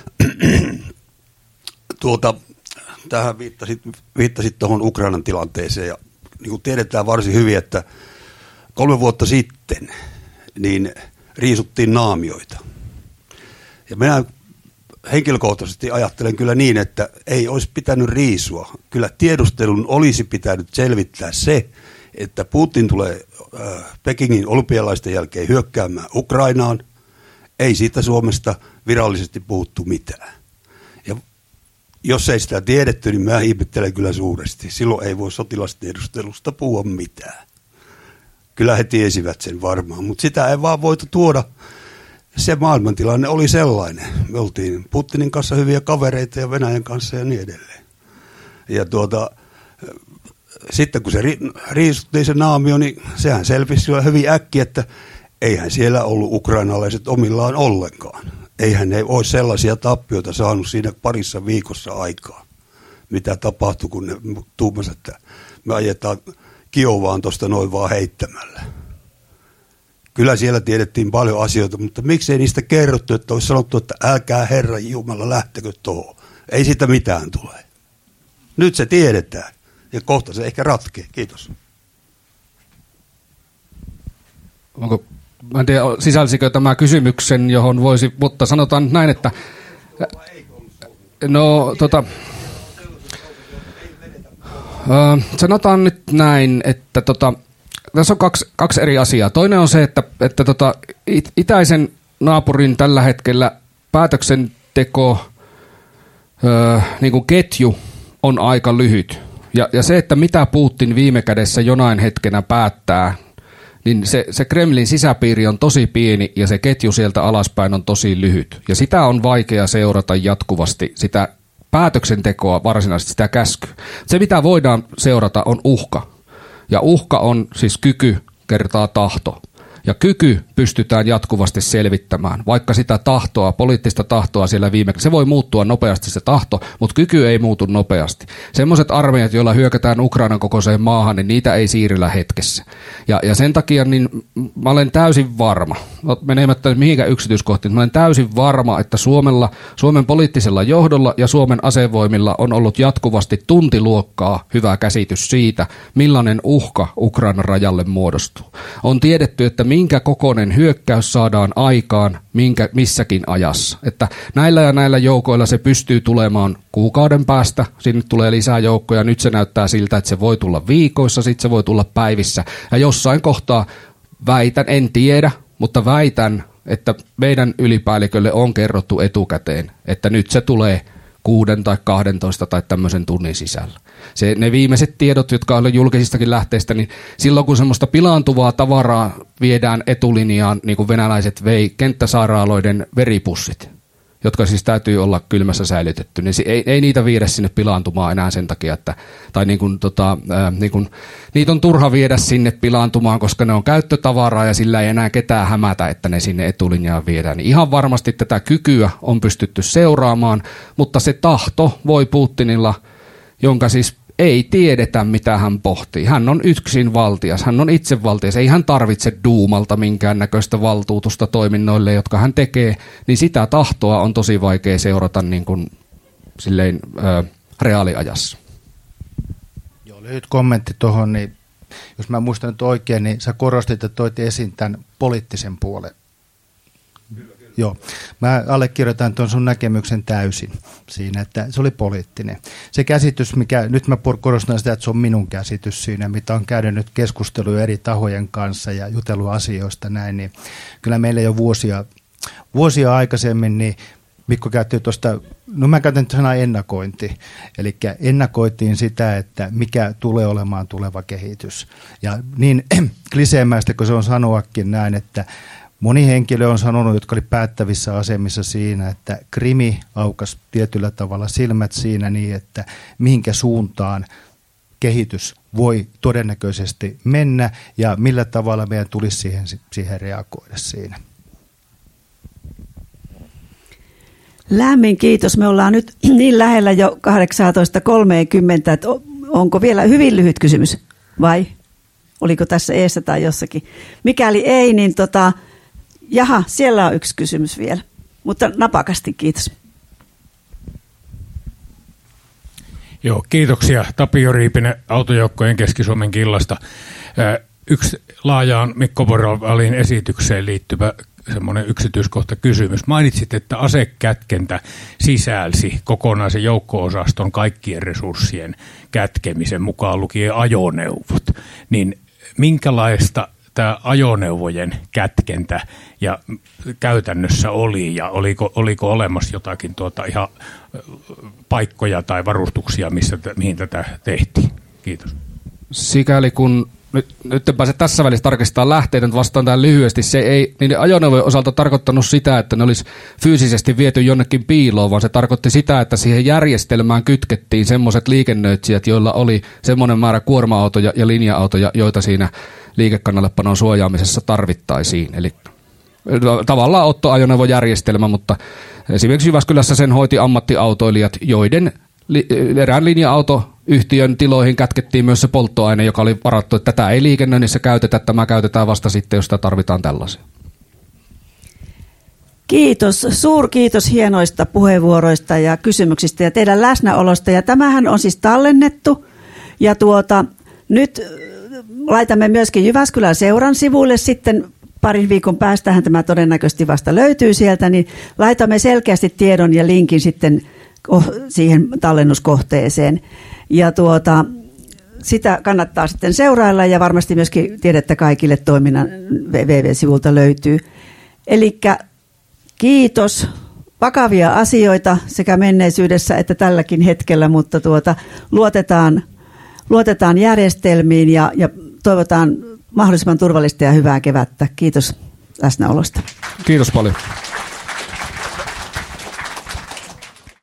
F: tuota, tähän viittasit, viittasit tuohon Ukrainan tilanteeseen ja niin kuin tiedetään varsin hyvin, että kolme vuotta sitten niin riisuttiin naamioita. Ja minä henkilökohtaisesti ajattelen kyllä niin, että ei olisi pitänyt riisua. Kyllä tiedustelun olisi pitänyt selvittää se, että Putin tulee äh, Pekingin olympialaisten jälkeen hyökkäämään Ukrainaan. Ei siitä Suomesta virallisesti puhuttu mitään. Ja jos ei sitä tiedetty, niin mä ihmettelen kyllä suuresti. Silloin ei voi sotilastiedustelusta puhua mitään. Kyllä he tiesivät sen varmaan, mutta sitä ei vaan voitu tuoda. Se maailmantilanne oli sellainen. Me oltiin Putinin kanssa hyviä kavereita ja Venäjän kanssa ja niin edelleen. Ja tuota, sitten kun se riisuttiin se naamio, niin sehän selvisi jo hyvin äkkiä, että eihän siellä ollut ukrainalaiset omillaan ollenkaan. Eihän ne ole sellaisia tappioita saanut siinä parissa viikossa aikaa, mitä tapahtui, kun ne tuumasivat, että me ajetaan Kiovaan tuosta noin vaan heittämällä. Kyllä siellä tiedettiin paljon asioita, mutta miksei niistä kerrottu, että olisi sanottu, että älkää Herran Jumala lähtekö tuohon. Ei siitä mitään tule. Nyt se tiedetään ja kohta se ehkä ratkee. Kiitos.
C: Onko, mä en tiedä, sisälsikö tämä kysymyksen, johon voisi, mutta sanotaan nyt näin, että no tota, äh, sanotaan nyt näin, että tota, tässä on kaksi, kaksi eri asiaa. Toinen on se, että, että tota, it, itäisen naapurin tällä hetkellä päätöksenteko öö, niin kuin ketju on aika lyhyt. Ja, ja se, että mitä Putin viime kädessä jonain hetkenä päättää, niin se, se Kremlin sisäpiiri on tosi pieni ja se ketju sieltä alaspäin on tosi lyhyt. Ja sitä on vaikea seurata jatkuvasti, sitä päätöksentekoa varsinaisesti, sitä käskyä. Se, mitä voidaan seurata, on uhka. Ja uhka on siis kyky kertaa tahto. Ja kyky pystytään jatkuvasti selvittämään, vaikka sitä tahtoa, poliittista tahtoa siellä viimeksi. Se voi muuttua nopeasti se tahto, mutta kyky ei muutu nopeasti. Semmoiset armeijat, joilla hyökätään Ukrainan kokoiseen maahan, niin niitä ei siirrellä hetkessä. Ja, ja sen takia niin mä olen täysin varma, menemättä mihinkään yksityiskohtiin, mä olen täysin varma, että Suomella, Suomen poliittisella johdolla ja Suomen asevoimilla on ollut jatkuvasti tuntiluokkaa hyvä käsitys siitä, millainen uhka Ukrainan rajalle muodostuu. On tiedetty, että minkä kokoinen hyökkäys saadaan aikaan minkä, missäkin ajassa. Että näillä ja näillä joukoilla se pystyy tulemaan kuukauden päästä, sinne tulee lisää joukkoja, nyt se näyttää siltä, että se voi tulla viikoissa, sitten se voi tulla päivissä. Ja jossain kohtaa väitän, en tiedä, mutta väitän, että meidän ylipäällikölle on kerrottu etukäteen, että nyt se tulee kuuden tai kahdentoista tai tämmöisen tunnin sisällä. Se, ne viimeiset tiedot, jotka on julkisistakin lähteistä, niin silloin kun semmoista pilaantuvaa tavaraa viedään etulinjaan, niin kuin venäläiset vei kenttäsairaaloiden veripussit, jotka siis täytyy olla kylmässä säilytetty, niin ei, ei niitä viedä sinne pilaantumaan enää sen takia, että, tai niin kuin, tota, ää, niin kuin, niitä on turha viedä sinne pilaantumaan, koska ne on käyttötavaraa ja sillä ei enää ketään hämätä, että ne sinne etulinjaan viedään. Niin ihan varmasti tätä kykyä on pystytty seuraamaan, mutta se tahto voi Putinilla, jonka siis ei tiedetä, mitä hän pohtii. Hän on yksin valtias, hän on itsevaltias, ei hän tarvitse duumalta minkäännäköistä valtuutusta toiminnoille, jotka hän tekee, niin sitä tahtoa on tosi vaikea seurata niin kuin silleen ö, reaaliajassa.
D: Joo, lyhyt kommentti tuohon, niin jos mä muistan nyt oikein, niin sä korostit, että toit esiin tämän poliittisen puolen. Joo, mä allekirjoitan tuon sun näkemyksen täysin siinä, että se oli poliittinen. Se käsitys, mikä, nyt mä korostan sitä, että se on minun käsitys siinä, mitä on käynyt nyt keskusteluja eri tahojen kanssa ja jutellut asioista näin, niin kyllä meillä jo vuosia, vuosia aikaisemmin, niin Mikko käytti tuosta, no mä käytän sanaa ennakointi, eli ennakoitiin sitä, että mikä tulee olemaan tuleva kehitys. Ja niin kliseemäistä kuin se on sanoakin näin, että moni henkilö on sanonut, jotka oli päättävissä asemissa siinä, että Krimi aukasi tietyllä tavalla silmät siinä niin, että mihinkä suuntaan kehitys voi todennäköisesti mennä ja millä tavalla meidän tulisi siihen, siihen reagoida siinä.
A: Lämmin kiitos. Me ollaan nyt niin lähellä jo kahdeksantoista kolmekymmentä, että onko vielä hyvin lyhyt kysymys vai oliko tässä eessä tai jossakin? Mikäli ei, niin tota, jaha, siellä on yksi kysymys vielä, mutta napakasti kiitos.
G: Joo, kiitoksia Tapio Riipinen Autojoukkojen Keski-Suomen Killasta. Yksi laajaan Mikko Porovalin esitykseen liittyvä semmoinen yksityiskohta kysymys. Mainitsit, että asekätkentä sisälsi kokonaisen joukko-osaston kaikkien resurssien kätkemisen mukaan lukien ajoneuvot. Niin minkälaista tämä ajoneuvojen kätkentä ja käytännössä oli ja oliko, oliko olemassa jotakin tuota ihan paikkoja tai varustuksia, missä, mihin tätä tehtiin? Kiitos.
C: Sikäli kun nyt, nyt en pääse tässä välissä tarkistamaan lähteitä, mutta vastaan tähän lyhyesti. Se ei niiden ajoneuvojen osalta tarkoittanut sitä, että ne olisi fyysisesti viety jonnekin piiloon, vaan se tarkoitti sitä, että siihen järjestelmään kytkettiin semmoiset liikennöitsijät, joilla oli semmoinen määrä kuorma-autoja ja linja-autoja, joita siinä liikekannallepanon suojaamisessa tarvittaisiin. Eli tavallaan ottoajoneuvojärjestelmä, mutta esimerkiksi Jyväskylässä sen hoiti ammattiautoilijat, joiden li- erään linja-autoyhtiön tiloihin kätkettiin myös se polttoaine, joka oli varattu, että tätä ei liikennöinnissä käytetä, tämä käytetään vasta sitten, jos sitä tarvitaan tällaisia.
A: Kiitos, suurkiitos hienoista puheenvuoroista ja kysymyksistä ja teidän läsnäolosta. Ja tämähän on siis tallennettu ja tuota, nyt laitamme myöskin Jyväskylän seuran sivuille sitten parin viikon päästähän tämä todennäköisesti vasta löytyy sieltä, niin laitamme selkeästi tiedon ja linkin sitten siihen tallennuskohteeseen. Ja tuota, sitä kannattaa sitten seurailla ja varmasti myöskin tiedettä kaikille toiminnan double-u double-u double-u-sivulta löytyy. Elikkä kiitos. Vakavia asioita sekä menneisyydessä että tälläkin hetkellä, mutta tuota, luotetaan, luotetaan järjestelmiin ja, ja toivotaan mahdollisimman turvallista ja hyvää kevättä. Kiitos läsnäolosta.
C: Kiitos paljon.